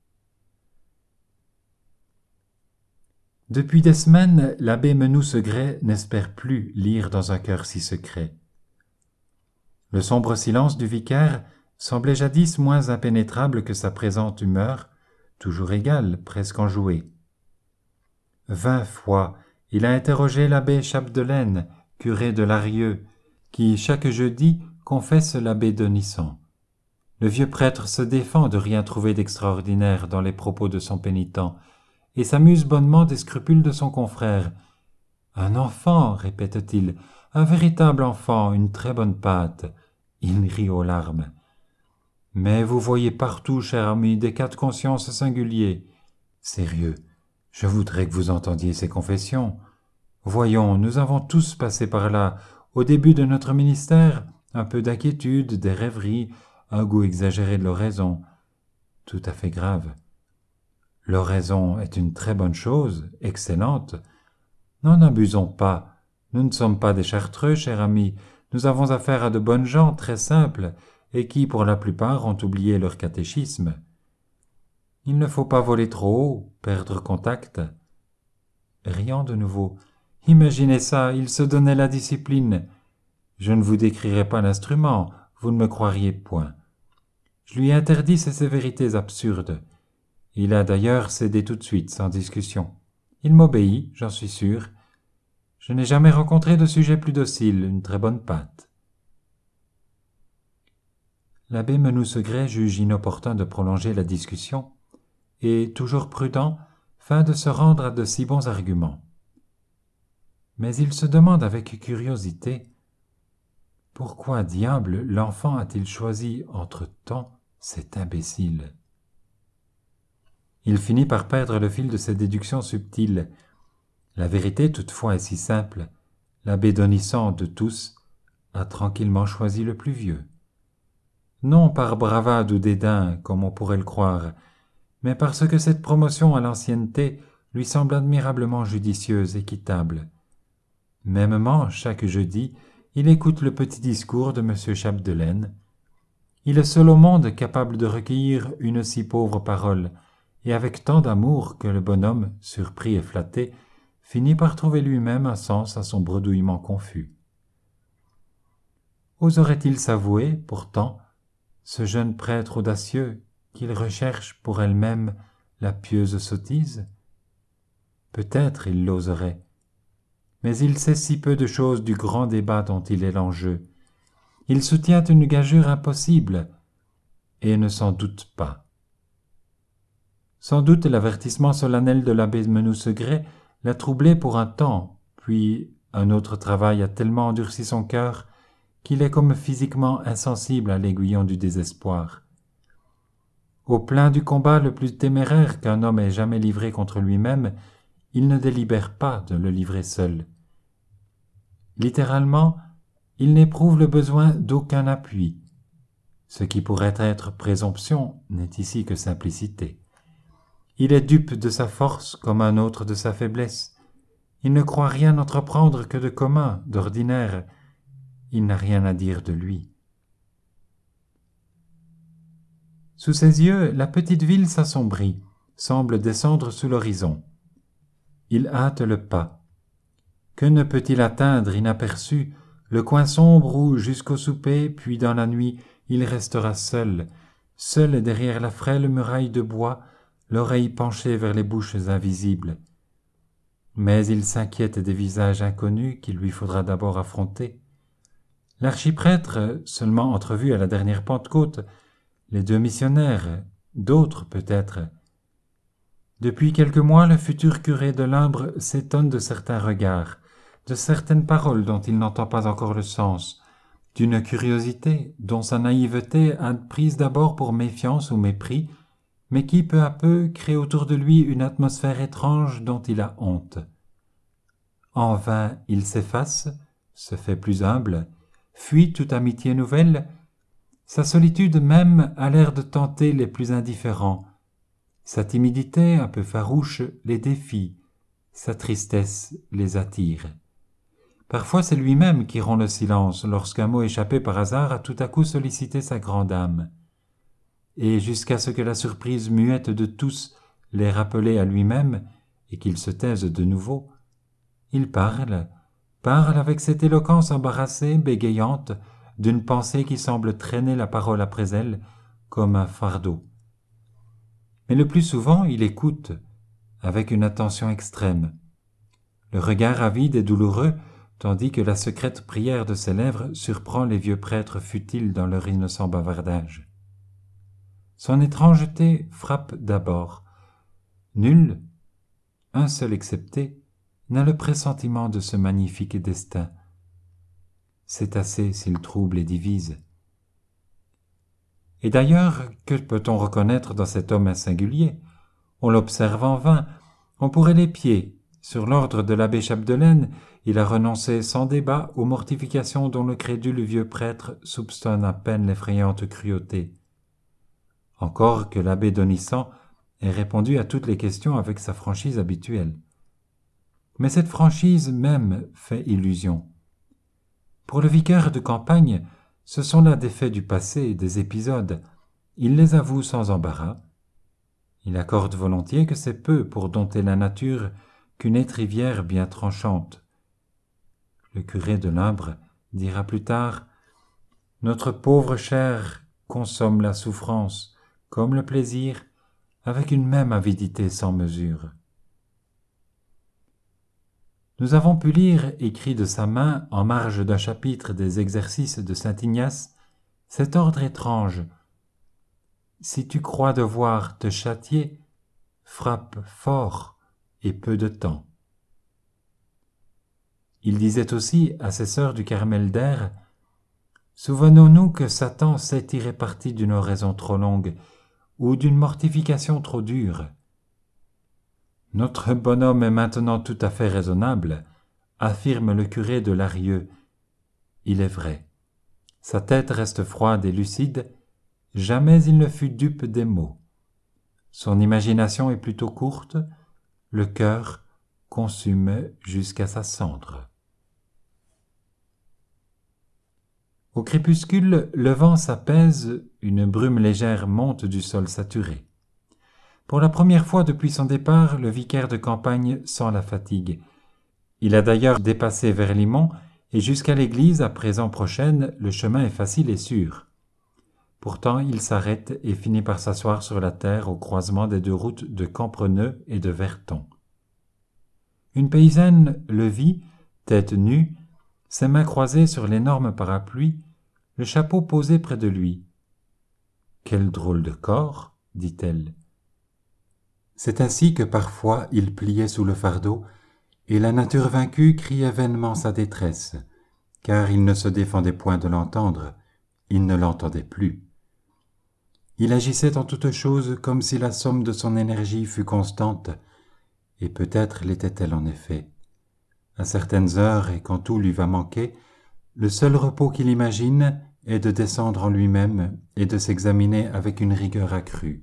Speaker 1: Depuis des semaines, l'abbé Menous-Segret n'espère plus lire dans un cœur si secret. Le sombre silence du vicaire semblait jadis moins impénétrable que sa présente humeur, toujours égale, presque enjouée. Vingt fois, il a interrogé l'abbé Chapdelaine, curé de Larieux, qui, chaque jeudi, confesse l'abbé Donnissan. Le vieux prêtre se défend de rien trouver d'extraordinaire dans les propos de son pénitent, et s'amuse bonnement des scrupules de son confrère. « Un enfant, répète-t-il, un véritable enfant, une très bonne pâte. » Il rit aux larmes. « Mais vous voyez partout, cher ami, des cas de conscience singuliers. Sérieux, je voudrais que vous entendiez ces confessions. Voyons, nous avons tous passé par là, au début de notre ministère, un peu d'inquiétude, des rêveries, un goût exagéré de l'oraison. Tout à fait grave. L'oraison est une très bonne chose, excellente. N'en abusons pas. Nous ne sommes pas des chartreux, cher ami. Nous avons affaire à de bonnes gens très simples et qui, pour la plupart, ont oublié leur catéchisme. Il ne faut pas voler trop haut, perdre contact. » Riant de nouveau. « Imaginez ça, il se donnait la discipline. Je ne vous décrirai pas l'instrument, vous ne me croiriez point. Je lui ai interdit ces sévérités absurdes. Il a d'ailleurs cédé tout de suite, sans discussion. Il m'obéit, j'en suis sûr. Je n'ai jamais rencontré de sujet plus docile, une très bonne pâte. » L'abbé Menous-Segret juge inopportun de prolonger la discussion, et, toujours prudent, feint de se rendre à de si bons arguments. Mais il se demande avec curiosité pourquoi diable l'enfant a-t-il choisi entre tant cet imbécile. Il finit par perdre le fil de ses déductions subtiles. La vérité toutefois est si simple, l'abbé Donnissan de tous a tranquillement choisi le plus vieux. Non par bravade ou dédain, comme on pourrait le croire, mais parce que cette promotion à l'ancienneté lui semble admirablement judicieuse, équitable. Mêmement, chaque jeudi, il écoute le petit discours de M. Chapdelaine. Il est seul au monde capable de recueillir une si pauvre parole, et avec tant d'amour que le bonhomme, surpris et flatté, finit par trouver lui-même un sens à son bredouillement confus. Oserait-il s'avouer, pourtant, ce jeune prêtre audacieux, qu'il recherche pour elle-même la pieuse sottise? Peut-être il l'oserait, mais il sait si peu de choses du grand débat dont il est l'enjeu. Il soutient une gageure impossible, et ne s'en doute pas. Sans doute l'avertissement solennel de l'abbé Menoussegret l'a troublé pour un temps, puis un autre travail a tellement endurci son cœur qu'il est comme physiquement insensible à l'aiguillon du désespoir. Au plein du combat le plus téméraire qu'un homme ait jamais livré contre lui-même, il ne délibère pas de le livrer seul. Littéralement, il n'éprouve le besoin d'aucun appui. Ce qui pourrait être présomption n'est ici que simplicité. Il est dupe de sa force comme un autre de sa faiblesse. Il ne croit rien entreprendre que de commun, d'ordinaire. Il n'a rien à dire de lui. Sous ses yeux, la petite ville s'assombrit, semble descendre sous l'horizon. Il hâte le pas. Que ne peut-il atteindre inaperçu le coin sombre où, jusqu'au souper, puis dans la nuit, il restera seul, seul derrière la frêle muraille de bois, l'oreille penchée vers les bouches invisibles. Mais il s'inquiète des visages inconnus qu'il lui faudra d'abord affronter. L'archiprêtre, seulement entrevu à la dernière Pentecôte, les deux missionnaires, d'autres peut-être. Depuis quelques mois, le futur curé de l'Imbre s'étonne de certains regards, de certaines paroles dont il n'entend pas encore le sens, d'une curiosité dont sa naïveté a prise d'abord pour méfiance ou mépris, mais qui peu à peu crée autour de lui une atmosphère étrange dont il a honte. En vain il s'efface, se fait plus humble, fuit toute amitié nouvelle. Sa solitude même a l'air de tenter les plus indifférents. Sa timidité, un peu farouche, les défie. Sa tristesse les attire. Parfois c'est lui-même qui rompt le silence lorsqu'un mot échappé par hasard a tout à coup sollicité sa grande âme. Et jusqu'à ce que la surprise muette de tous l'ait rappelé à lui-même et qu'il se taise de nouveau, il parle, parle avec cette éloquence embarrassée, bégayante, d'une pensée qui semble traîner la parole après elle comme un fardeau. Mais le plus souvent il écoute, avec une attention extrême. Le regard avide et douloureux, tandis que la secrète prière de ses lèvres surprend les vieux prêtres futiles dans leur innocent bavardage. Son étrangeté frappe d'abord. Nul, un seul excepté, n'a le pressentiment de ce magnifique destin. C'est assez s'il trouble et divise. Et d'ailleurs, que peut-on reconnaître dans cet homme singulier? On l'observe en vain, on pourrait l'épier. Sur l'ordre de l'abbé Chapdelaine, il a renoncé sans débat aux mortifications dont le crédule vieux prêtre soupçonne à peine l'effrayante cruauté. Encore que l'abbé Donnissan ait répondu à toutes les questions avec sa franchise habituelle. Mais cette franchise même fait illusion. Pour le vicaire de campagne, ce sont là des faits du passé, des épisodes. Il les avoue sans embarras. Il accorde volontiers que c'est peu pour dompter la nature qu'une étrivière bien tranchante. Le curé de l'Imbre dira plus tard « Notre pauvre chair consomme la souffrance, comme le plaisir, avec une même avidité sans mesure. » Nous avons pu lire, écrit de sa main, en marge d'un chapitre des exercices de saint Ignace, cet ordre étrange. Si tu crois devoir te châtier, frappe fort et peu de temps. Il disait aussi à ses sœurs du Carmel d'Air, souvenons-nous que Satan sait tirer parti d'une oraison trop longue ou d'une mortification trop dure. Notre bonhomme est maintenant tout à fait raisonnable, affirme le curé de Larieux. Il est vrai. Sa tête reste froide et lucide, jamais il ne fut dupe des mots. Son imagination est plutôt courte, le cœur consume jusqu'à sa cendre. Au crépuscule, le vent s'apaise, une brume légère monte du sol saturé. Pour la première fois depuis son départ, le vicaire de campagne sent la fatigue. Il a d'ailleurs dépassé Verlimont, et jusqu'à l'église, à présent prochaine, le chemin est facile et sûr. Pourtant, il s'arrête et finit par s'asseoir sur la terre au croisement des deux routes de Campreneux et de Verton. Une paysanne le vit, tête nue, ses mains croisées sur l'énorme parapluie, le chapeau posé près de lui. « Quel drôle de corps !» dit-elle. C'est ainsi que parfois il pliait sous le fardeau, et la nature vaincue criait vainement sa détresse, car il ne se défendait point de l'entendre, il ne l'entendait plus. Il agissait en toutes choses comme si la somme de son énergie fût constante, et peut-être l'était-elle en effet. À certaines heures, et quand tout lui va manquer, le seul repos qu'il imagine est de descendre en lui-même et de s'examiner avec une rigueur accrue.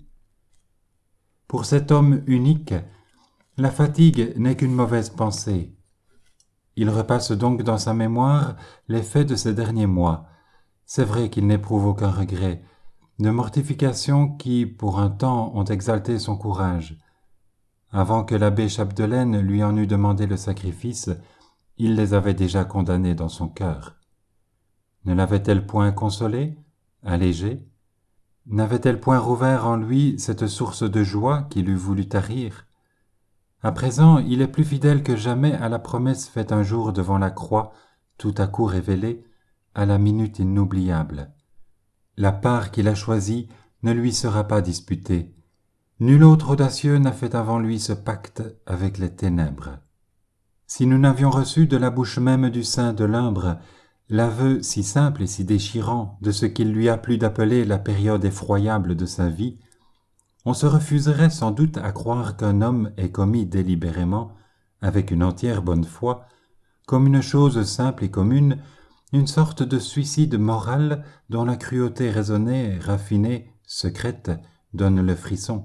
Speaker 1: Pour cet homme unique, la fatigue n'est qu'une mauvaise pensée. Il repasse donc dans sa mémoire les faits de ces derniers mois. C'est vrai qu'il n'éprouve aucun regret, de mortifications qui, pour un temps, ont exalté son courage. Avant que l'abbé Chapdelaine lui en eût demandé le sacrifice, il les avait déjà condamnées dans son cœur. Ne l'avait-elle point consolé, allégé? N'avait-elle point rouvert en lui cette source de joie qu'il eût voulu tarir? À présent, il est plus fidèle que jamais à la promesse faite un jour devant la croix, tout à coup révélée, à la minute inoubliable. La part qu'il a choisie ne lui sera pas disputée. Nul autre audacieux n'a fait avant lui ce pacte avec les ténèbres. Si nous n'avions reçu de la bouche même du saint de l'Imbre l'aveu si simple et si déchirant de ce qu'il lui a plu d'appeler la période effroyable de sa vie, on se refuserait sans doute à croire qu'un homme ait commis délibérément, avec une entière bonne foi, comme une chose simple et commune, une sorte de suicide moral dont la cruauté raisonnée, raffinée, secrète, donne le frisson.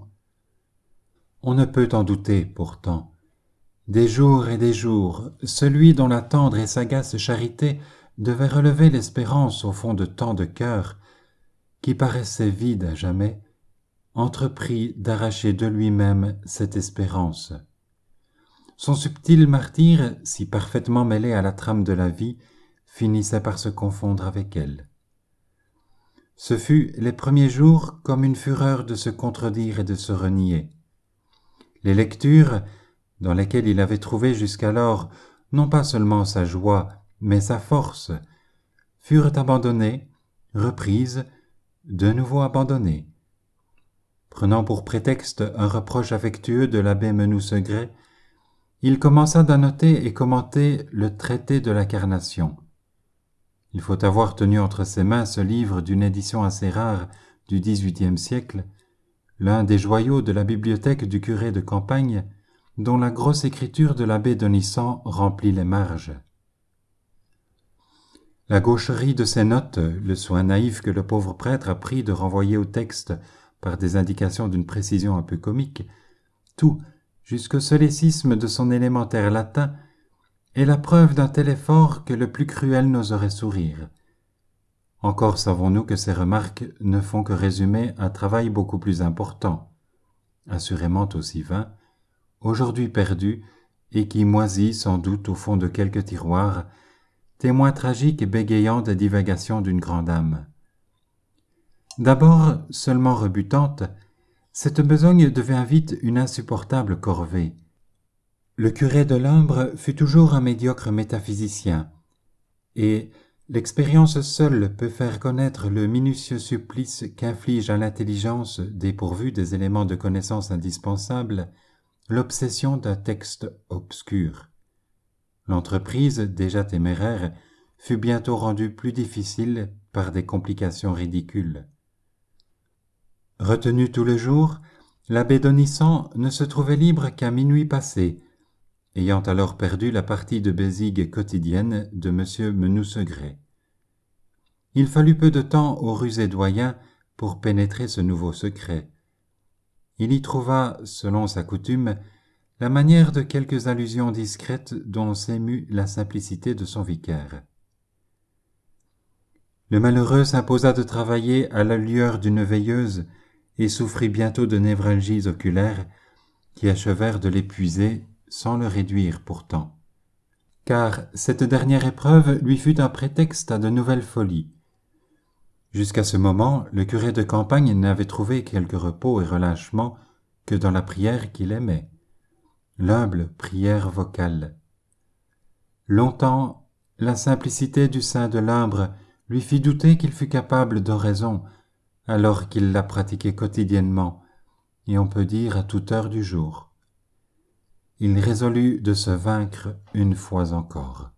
Speaker 1: On ne peut en douter, pourtant. Des jours et des jours, celui dont la tendre et sagace charité devait relever l'espérance au fond de tant de cœurs, qui paraissaient vides à jamais, entreprit d'arracher de lui-même cette espérance. Son subtil martyre, si parfaitement mêlé à la trame de la vie, finissait par se confondre avec elle. Ce fut les premiers jours comme une fureur de se contredire et de se renier. Les lectures, dans lesquelles il avait trouvé jusqu'alors non pas seulement sa joie, mais sa force, furent abandonnées, reprises, de nouveau abandonnées. Prenant pour prétexte un reproche affectueux de l'abbé Menou-Segret, il commença d'annoter et commenter le traité de l'incarnation. Il faut avoir tenu entre ses mains ce livre d'une édition assez rare du dix-huitième siècle, l'un des joyaux de la bibliothèque du curé de campagne, dont la grosse écriture de l'abbé Denissan remplit les marges. La gaucherie de ses notes, le soin naïf que le pauvre prêtre a pris de renvoyer au texte par des indications d'une précision un peu comique, tout, jusqu'au solécisme de son élémentaire latin, est la preuve d'un tel effort que le plus cruel n'oserait sourire. Encore savons-nous que ces remarques ne font que résumer un travail beaucoup plus important, assurément aussi vain, aujourd'hui perdu, et qui moisit sans doute au fond de quelques tiroirs, témoin tragique et bégayant des divagations d'une grande âme. D'abord seulement rebutante, cette besogne devint vite une insupportable corvée. Le curé de l'Imbre fut toujours un médiocre métaphysicien, et l'expérience seule peut faire connaître le minutieux supplice qu'inflige à l'intelligence dépourvue des éléments de connaissance indispensables l'obsession d'un texte obscur. L'entreprise, déjà téméraire, fut bientôt rendue plus difficile par des complications ridicules. Retenu tout le jour, L'abbé Donissant ne se trouvait libre qu'à minuit passé, ayant alors perdu la partie de bésigue quotidienne de M. Menoussegré. Il fallut peu de temps au rusé doyen pour pénétrer ce nouveau secret. Il y trouva, selon sa coutume, la manière de quelques allusions discrètes dont s'émut la simplicité de son vicaire. Le malheureux s'imposa de travailler à la lueur d'une veilleuse et souffrit bientôt de névralgies oculaires qui achevèrent de l'épuiser sans le réduire pourtant. Car cette dernière épreuve lui fut un prétexte à de nouvelles folies. Jusqu'à ce moment, le curé de campagne n'avait trouvé quelque repos et relâchement que dans la prière qu'il aimait, l'humble prière vocale. Longtemps, la simplicité du sein de l'umbre lui fit douter qu'il fût capable d'oraison, alors qu'il la pratiquait quotidiennement, et on peut dire à toute heure du jour. Il résolut de se vaincre une fois encore.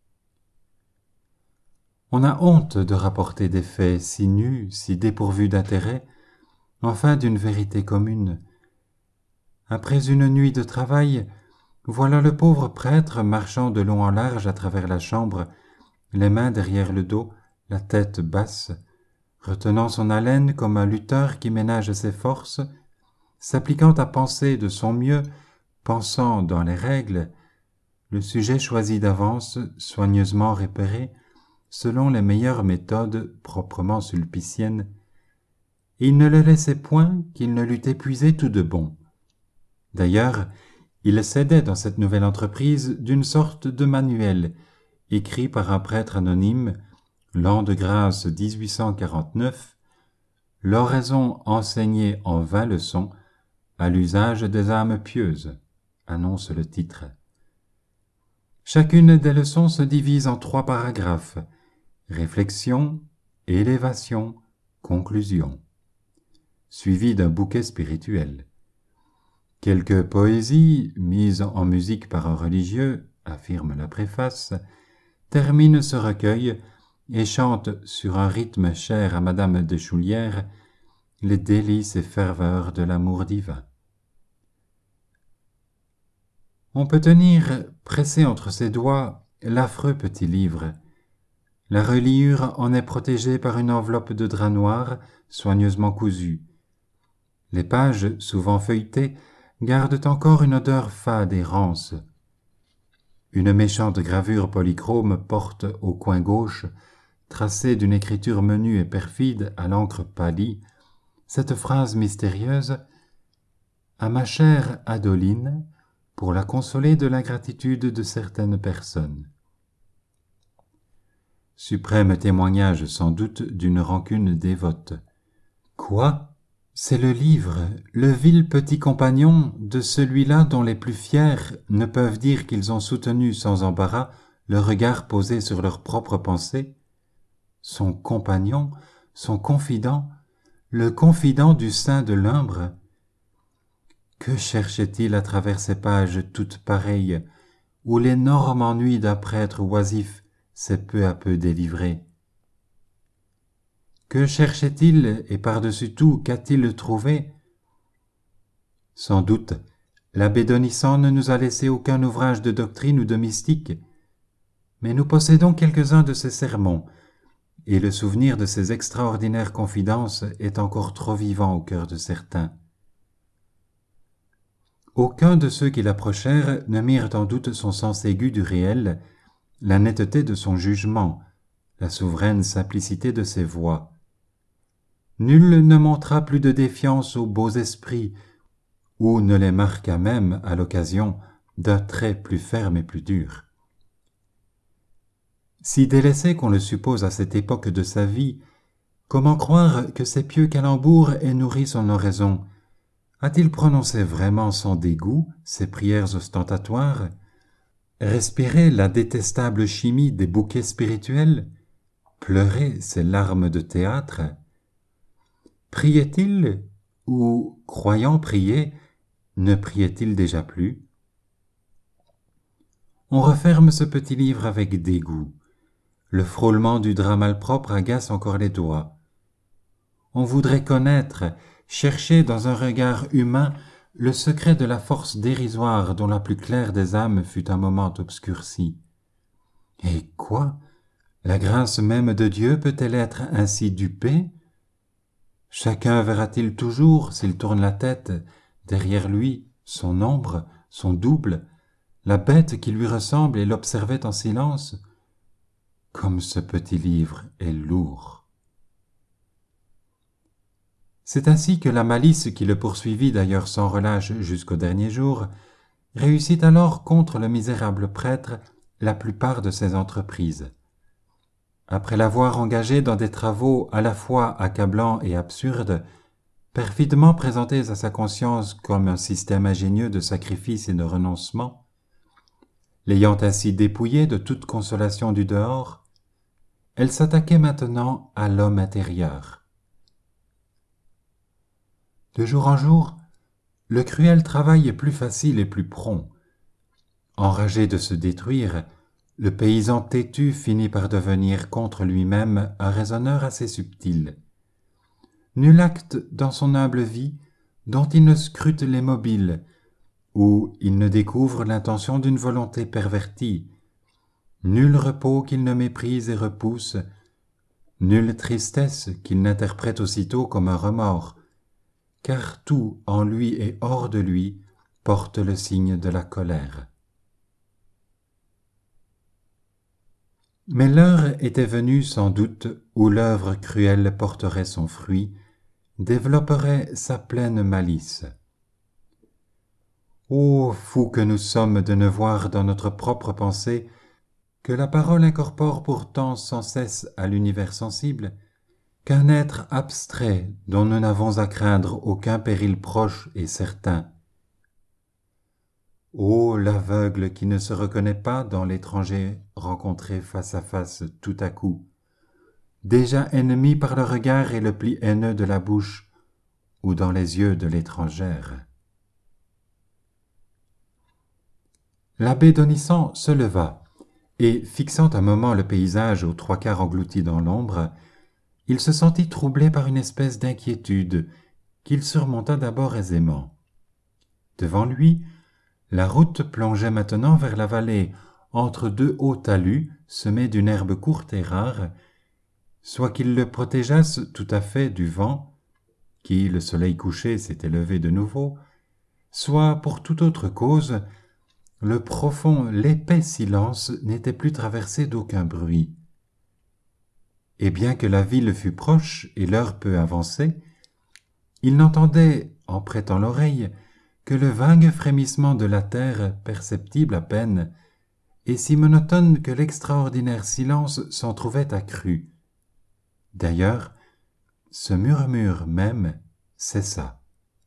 Speaker 1: On a honte de rapporter des faits si nus, si dépourvus d'intérêt, enfin d'une vérité commune. Après une nuit de travail, voilà le pauvre prêtre marchant de long en large à travers la chambre, les mains derrière le dos, la tête basse, retenant son haleine comme un lutteur qui ménage ses forces, s'appliquant à penser de son mieux, pensant dans les règles, le sujet choisi d'avance, soigneusement repéré, selon les meilleures méthodes proprement sulpiciennes, et il ne le laissait point qu'il ne l'eût épuisé tout de bon. D'ailleurs, il s'aidait dans cette nouvelle entreprise d'une sorte de manuel, écrit par un prêtre anonyme, l'an de grâce dix-huit cent quarante-neuf, l'oraison enseignée en vingt leçons à l'usage des âmes pieuses, annonce le titre. Chacune des leçons se divise en trois paragraphes, réflexion, élévation, conclusion, suivi d'un bouquet spirituel. Quelques poésies, mises en musique par un religieux, affirme la préface, terminent ce recueil et chantent sur un rythme cher à Madame de Choulières les délices et ferveurs de l'amour divin. On peut tenir, pressé entre ses doigts, l'affreux petit livre. La reliure en est protégée par une enveloppe de drap noir soigneusement cousue. Les pages, souvent feuilletées, gardent encore une odeur fade et rance. Une méchante gravure polychrome porte au coin gauche, tracée d'une écriture menue et perfide à l'encre pâlie, cette phrase mystérieuse « À ma chère Adeline, pour la consoler de l'ingratitude de certaines personnes ». Suprême témoignage sans doute d'une rancune dévote. Quoi ? C'est le livre, le vil petit compagnon de celui-là dont les plus fiers ne peuvent dire qu'ils ont soutenu sans embarras le regard posé sur leur propre pensée. Son compagnon, son confident, le confident du sein de l'umbre. Que cherchait-il à travers ces pages toutes pareilles, où l'énorme ennui d'un prêtre oisif s'est peu à peu délivré? Que cherchait-il et par-dessus tout, qu'a-t-il trouvé? Sans doute, l'abbé Donissant ne nous a laissé aucun ouvrage de doctrine ou de mystique, mais nous possédons quelques-uns de ses sermons, et le souvenir de ses extraordinaires confidences est encore trop vivant au cœur de certains. Aucun de ceux qui l'approchèrent ne mirent en doute son sens aigu du réel, la netteté de son jugement, la souveraine simplicité de ses voix. Nul ne montra plus de défiance aux beaux esprits, ou ne les marqua même, à l'occasion, d'un trait plus ferme et plus dur. Si délaissé qu'on le suppose à cette époque de sa vie, comment croire que ces pieux calembours aient nourri son oraison? A-t-il prononcé vraiment sans dégoût ces prières ostentatoires? Respiré la détestable chimie des bouquets spirituels? Pleuré ces larmes de théâtre? Priait-il, ou, croyant prier, ne priait-il déjà plus? On referme ce petit livre avec dégoût. Le frôlement du drap malpropre agace encore les doigts. On voudrait connaître, cherchait dans un regard humain le secret de la force dérisoire dont la plus claire des âmes fut un moment obscurcie. Et quoi? La grâce même de Dieu peut-elle être ainsi dupée? Chacun verra-t-il toujours, s'il tourne la tête, derrière lui, son ombre, son double, la bête qui lui ressemble et l'observait en silence? Comme ce petit livre est lourd. C'est ainsi que la malice qui le poursuivit d'ailleurs sans relâche jusqu'au dernier jour, réussit alors contre le misérable prêtre la plupart de ses entreprises. Après l'avoir engagé dans des travaux à la fois accablants et absurdes, perfidement présentés à sa conscience comme un système ingénieux de sacrifice et de renoncement, l'ayant ainsi dépouillé de toute consolation du dehors, elle s'attaquait maintenant à l'homme intérieur. De jour en jour, le cruel travail est plus facile et plus prompt. Enragé de se détruire, le paysan têtu finit par devenir contre lui-même un raisonneur assez subtil. Nul acte dans son humble vie dont il ne scrute les mobiles, où il ne découvre l'intention d'une volonté pervertie, nul repos qu'il ne méprise et repousse, nulle tristesse qu'il n'interprète aussitôt comme un remords, car tout en lui et hors de lui porte le signe de la colère. Mais l'heure était venue sans doute où l'œuvre cruelle porterait son fruit, développerait sa pleine malice. Ô fous que nous sommes de ne voir dans notre propre pensée que la parole incorpore pourtant sans cesse à l'univers sensible qu'un être abstrait dont nous n'avons à craindre aucun péril proche et certain. Ô l'aveugle qui ne se reconnaît pas dans l'étranger rencontré face à face tout à coup, déjà ennemi par le regard et le pli haineux de la bouche ou dans les yeux de l'étrangère. L'abbé Donissan se leva, et, fixant un moment le paysage aux trois quarts englouti dans l'ombre, il se sentit troublé par une espèce d'inquiétude qu'il surmonta d'abord aisément. Devant lui, la route plongeait maintenant vers la vallée, entre deux hauts talus semés d'une herbe courte et rare, soit qu'ils le protégeassent tout à fait du vent, qui, le soleil couché, s'était levé de nouveau, soit, pour toute autre cause, le profond, l'épais silence n'était plus traversé d'aucun bruit. Et bien que la ville fût proche et l'heure peu avancée, il n'entendait, en prêtant l'oreille, que le vague frémissement de la terre, perceptible à peine, et si monotone que l'extraordinaire silence s'en trouvait accru. D'ailleurs, ce murmure même cessa.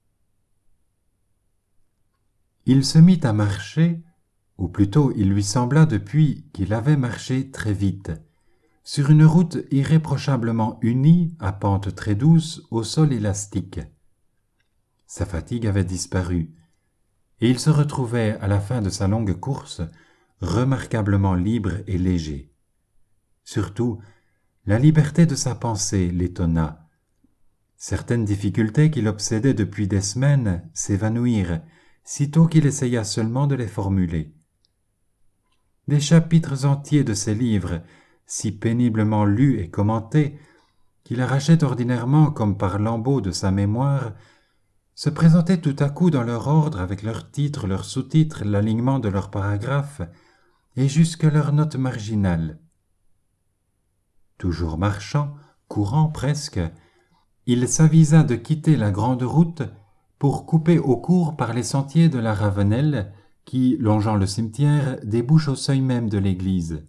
Speaker 1: Il se mit à marcher, ou plutôt il lui sembla depuis qu'il avait marché très vite, sur une route irréprochablement unie, à pente très douce, au sol élastique. Sa fatigue avait disparu, et il se retrouvait, à la fin de sa longue course, remarquablement libre et léger. Surtout, la liberté de sa pensée l'étonna. Certaines difficultés qui l'obsédaient depuis des semaines s'évanouirent, sitôt qu'il essaya seulement de les formuler. Des chapitres entiers de ses livres, si péniblement lus et commentés, qu'il arrachait ordinairement comme par lambeaux de sa mémoire, se présentaient tout à coup dans leur ordre avec leurs titres, leurs sous-titres, l'alignement de leurs paragraphes, et jusque leurs notes marginales. Toujours marchant, courant presque, il s'avisa de quitter la grande route pour couper au court par les sentiers de la Ravenelle qui, longeant le cimetière, débouchent au seuil même de l'église.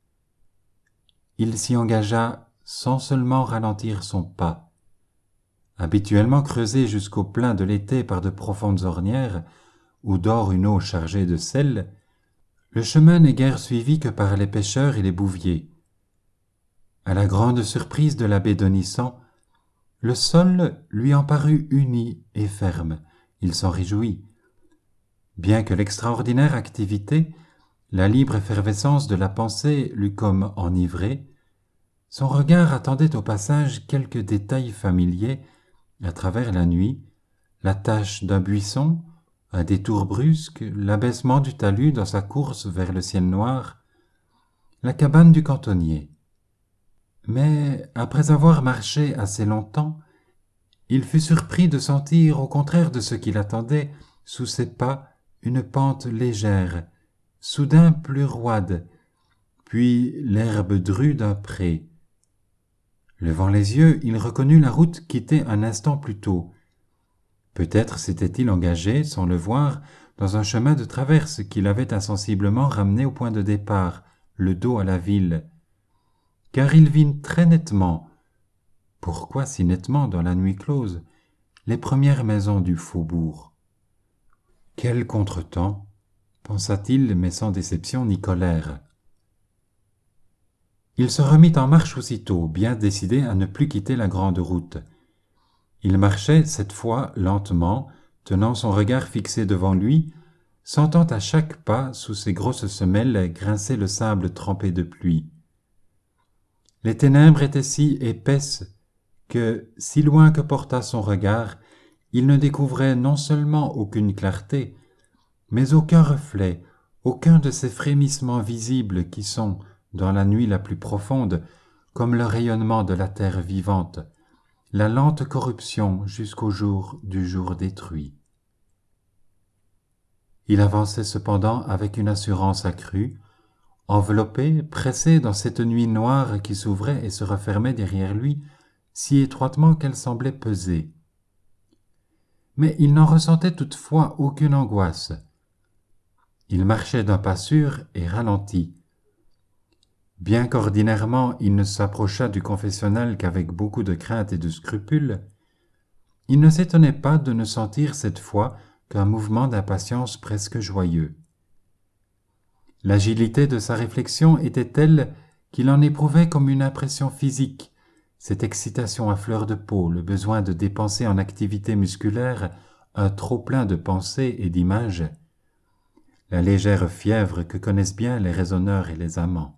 Speaker 1: Il s'y engagea sans seulement ralentir son pas. Habituellement creusé jusqu'au plein de l'été par de profondes ornières, où dort une eau chargée de sel, le chemin n'est guère suivi que par les pêcheurs et les bouviers. À la grande surprise de l'abbé Donissan, le sol lui en parut uni et ferme. Il s'en réjouit. Bien que l'extraordinaire activité, la libre effervescence de la pensée l'eût comme enivré, son regard attendait au passage quelques détails familiers à travers la nuit, la tache d'un buisson, un détour brusque, l'abaissement du talus dans sa course vers le ciel noir, la cabane du cantonnier. Mais après avoir marché assez longtemps, il fut surpris de sentir, au contraire de ce qu'il attendait, sous ses pas, une pente légère, soudain plus roide, puis l'herbe drue d'un pré. Levant les yeux, il reconnut la route quittée un instant plus tôt. Peut-être s'était-il engagé, sans le voir, dans un chemin de traverse qui l'avait insensiblement ramené au point de départ, le dos à la ville. Car il vit très nettement, pourquoi si nettement dans la nuit close, les premières maisons du faubourg. Quel contretemps, pensa-t-il, mais sans déception ni colère. Il se remit en marche aussitôt, bien décidé à ne plus quitter la grande route. Il marchait, cette fois, lentement, tenant son regard fixé devant lui, sentant à chaque pas, sous ses grosses semelles, grincer le sable trempé de pluie. Les ténèbres étaient si épaisses que, si loin que portât son regard, il ne découvrait non seulement aucune clarté, mais aucun reflet, aucun de ces frémissements visibles qui sont, dans la nuit la plus profonde, comme le rayonnement de la terre vivante, la lente corruption jusqu'au jour du jour détruit. Il avançait cependant avec une assurance accrue, enveloppé, pressé dans cette nuit noire qui s'ouvrait et se refermait derrière lui, si étroitement qu'elle semblait peser. Mais il n'en ressentait toutefois aucune angoisse. Il marchait d'un pas sûr et ralenti. Bien qu'ordinairement il ne s'approchât du confessionnal qu'avec beaucoup de crainte et de scrupule, il ne s'étonnait pas de ne sentir cette fois qu'un mouvement d'impatience presque joyeux. L'agilité de sa réflexion était telle qu'il en éprouvait comme une impression physique, cette excitation à fleur de peau, le besoin de dépenser en activité musculaire un trop-plein de pensées et d'images, la légère fièvre que connaissent bien les raisonneurs et les amants.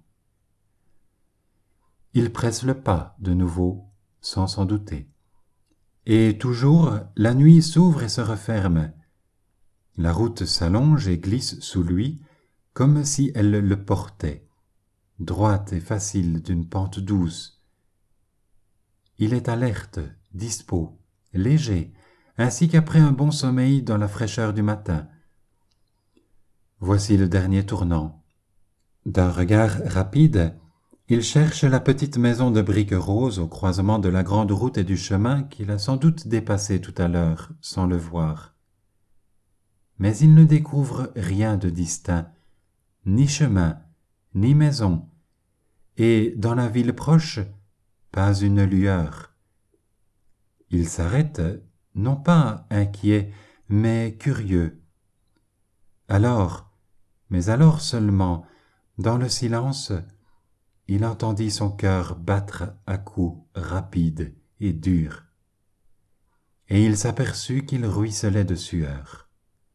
Speaker 1: Il presse le pas, de nouveau, sans s'en douter. Et toujours, la nuit s'ouvre et se referme. La route s'allonge et glisse sous lui, comme si elle le portait, droite et facile d'une pente douce. Il est alerte, dispos, léger, ainsi qu'après un bon sommeil dans la fraîcheur du matin. Voici le dernier tournant. D'un regard rapide, il cherche la petite maison de briques roses au croisement de la grande route et du chemin qu'il a sans doute dépassé tout à l'heure, sans le voir. Mais il ne découvre rien de distinct, ni chemin, ni maison, et dans la ville proche, pas une lueur. Il s'arrête, non pas inquiet, mais curieux. Alors, mais alors seulement, dans le silence, il entendit son cœur battre à coups rapides et durs, et il s'aperçut qu'il ruisselait de sueur.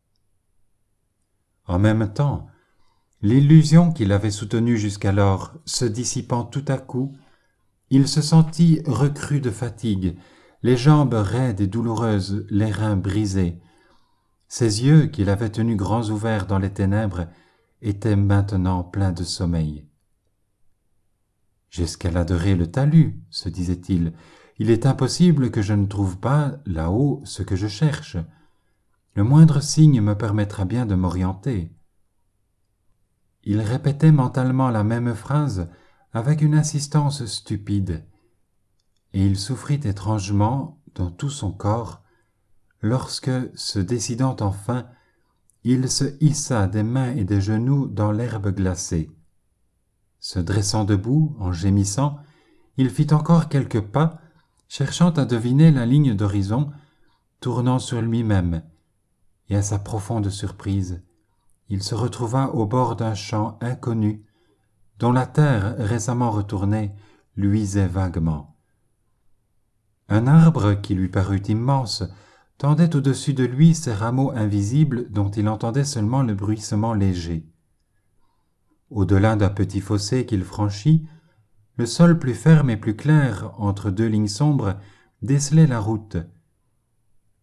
Speaker 1: En même temps, l'illusion qu'il avait soutenue jusqu'alors se dissipant tout à coup, il se sentit recru de fatigue, les jambes raides et douloureuses, les reins brisés. Ses yeux, qu'il avait tenus grands ouverts dans les ténèbres, étaient maintenant pleins de sommeil. « J'escaladerai le talus, se disait-il. Il est impossible que je ne trouve pas, là-haut, ce que je cherche. Le moindre signe me permettra bien de m'orienter. » Il répétait mentalement la même phrase avec une insistance stupide, et il souffrit étrangement dans tout son corps lorsque, se décidant enfin, il se hissa des mains et des genoux dans l'herbe glacée. Se dressant debout, en gémissant, il fit encore quelques pas, cherchant à deviner la ligne d'horizon, tournant sur lui-même, et à sa profonde surprise, il se retrouva au bord d'un champ inconnu, dont la terre récemment retournée luisait vaguement. Un arbre qui lui parut immense tendait au-dessus de lui ses rameaux invisibles dont il entendait seulement le bruissement léger. Au-delà d'un petit fossé qu'il franchit, le sol plus ferme et plus clair entre deux lignes sombres décelait la route,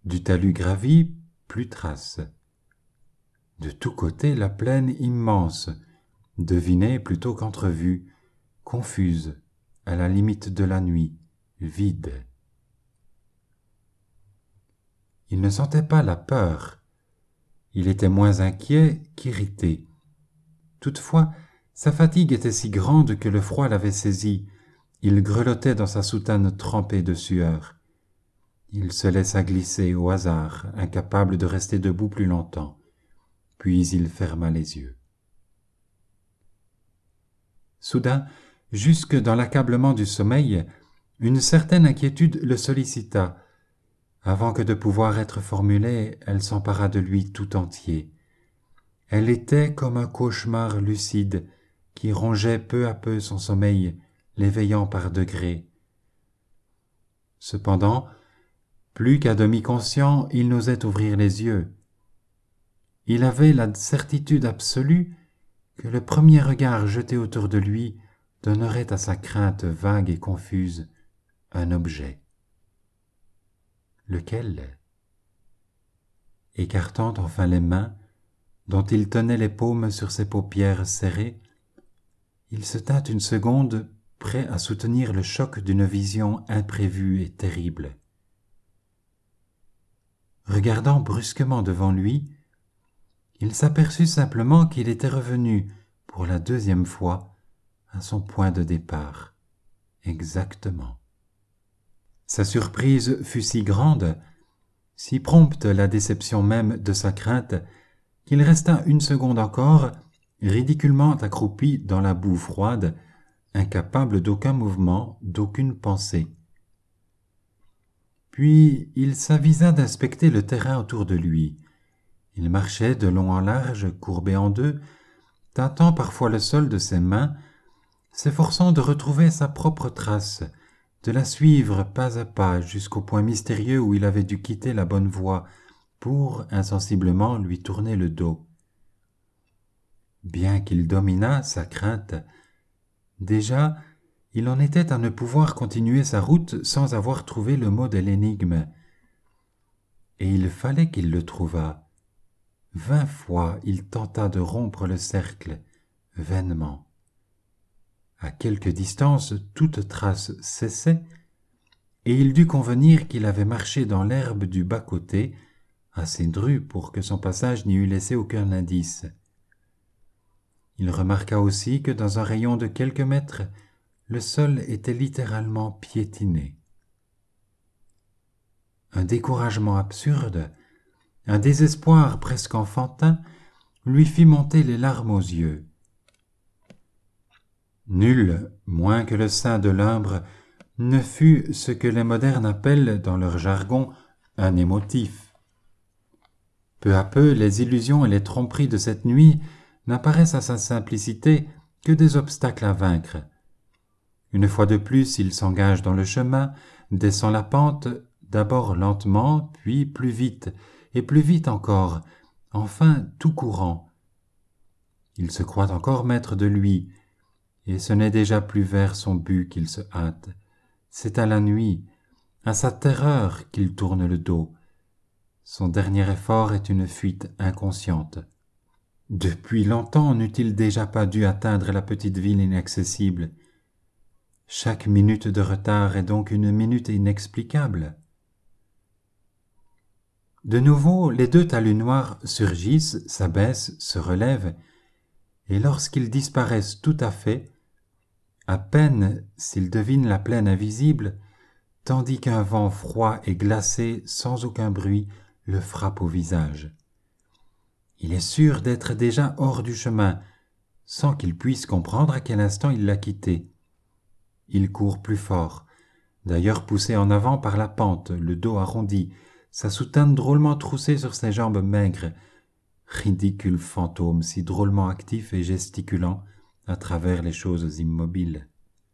Speaker 1: Du talus gravi, plus trace. De tous côtés, la plaine immense, devinée plutôt qu'entrevue, confuse, à la limite de la nuit, vide. Il ne sentait pas la peur. Il était moins inquiet qu'irrité. Toutefois, sa fatigue était si grande que le froid l'avait saisi. Il grelottait dans sa soutane trempée de sueur. Il se laissa glisser au hasard, incapable de rester debout plus longtemps. Puis il ferma les yeux. Soudain, jusque dans l'accablement du sommeil, une certaine inquiétude le sollicita. Avant que de pouvoir être formulée, elle s'empara de lui tout entier. Elle était comme un cauchemar lucide qui rongeait peu à peu son sommeil, l'éveillant par degrés. Cependant, plus qu'à demi conscient, il n'osait ouvrir les yeux. Il avait la certitude absolue que le premier regard jeté autour de lui donnerait à sa crainte vague et confuse un objet. Lequel? Écartant enfin les mains, dont il tenait les paumes sur ses paupières serrées, il se tint une seconde prêt à soutenir le choc d'une vision imprévue et terrible. Regardant brusquement devant lui, il s'aperçut simplement qu'il était revenu, pour la deuxième fois, à son point de départ, exactement. Sa surprise fut si grande, si prompte la déception même de sa crainte, qu'il resta une seconde encore, ridiculement accroupi dans la boue froide, incapable d'aucun mouvement, d'aucune pensée. Puis il s'avisa d'inspecter le terrain autour de lui. Il marchait de long en large, courbé en deux, tâtant parfois le sol de ses mains, s'efforçant de retrouver sa propre trace, de la suivre pas à pas jusqu'au point mystérieux où il avait dû quitter la bonne voie pour, insensiblement, lui tourner le dos. Bien qu'il dominât sa crainte, déjà, il en était à ne pouvoir continuer sa route sans avoir trouvé le mot de l'énigme. Et il fallait qu'il le trouvât. Vingt fois il tenta de rompre le cercle, vainement. À quelque distance, toute trace cessait, et il dut convenir qu'il avait marché dans l'herbe du bas-côté, assez dru pour que son passage n'y eût laissé aucun indice. Il remarqua aussi que dans un rayon de quelques mètres, le sol était littéralement piétiné. Un découragement absurde, un désespoir presque enfantin, lui fit monter les larmes aux yeux. Nul, moins que le saint de l'Umbre, ne fut ce que les modernes appellent, dans leur jargon, un émotif. Peu à peu, les illusions et les tromperies de cette nuit n'apparaissent à sa simplicité que des obstacles à vaincre. Une fois de plus, il s'engage dans le chemin, descend la pente, d'abord lentement, puis plus vite, et plus vite encore, enfin tout courant. Il se croit encore maître de lui, et ce n'est déjà plus vers son but qu'il se hâte. C'est à la nuit, à sa terreur qu'il tourne le dos. Son dernier effort est une fuite inconsciente. Depuis longtemps n'eût-il déjà pas dû atteindre la petite ville inaccessible. Chaque minute de retard est donc une minute inexplicable. De nouveau, les deux talus noirs surgissent, s'abaissent, se relèvent, et lorsqu'ils disparaissent tout à fait, à peine s'il devine la plaine invisible, tandis qu'un vent froid et glacé, sans aucun bruit, le frappe au visage. Il est sûr d'être déjà hors du chemin, sans qu'il puisse comprendre à quel instant il l'a quitté. Il court plus fort, d'ailleurs poussé en avant par la pente, le dos arrondi, sa soutane drôlement troussée sur ses jambes maigres, ridicule fantôme si drôlement actif et gesticulant à travers les choses immobiles.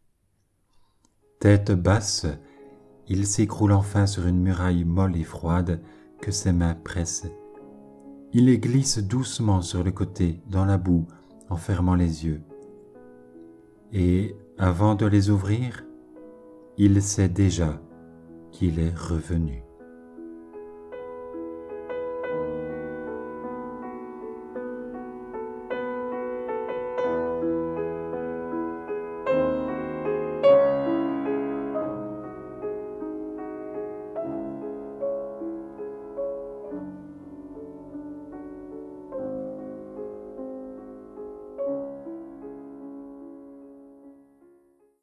Speaker 1: Tête basse, il s'écroule enfin sur une muraille molle et froide que ses mains pressent. Il les glisse doucement sur le côté, dans la boue, en fermant les yeux. Et, avant de les ouvrir, il sait déjà qu'il est revenu.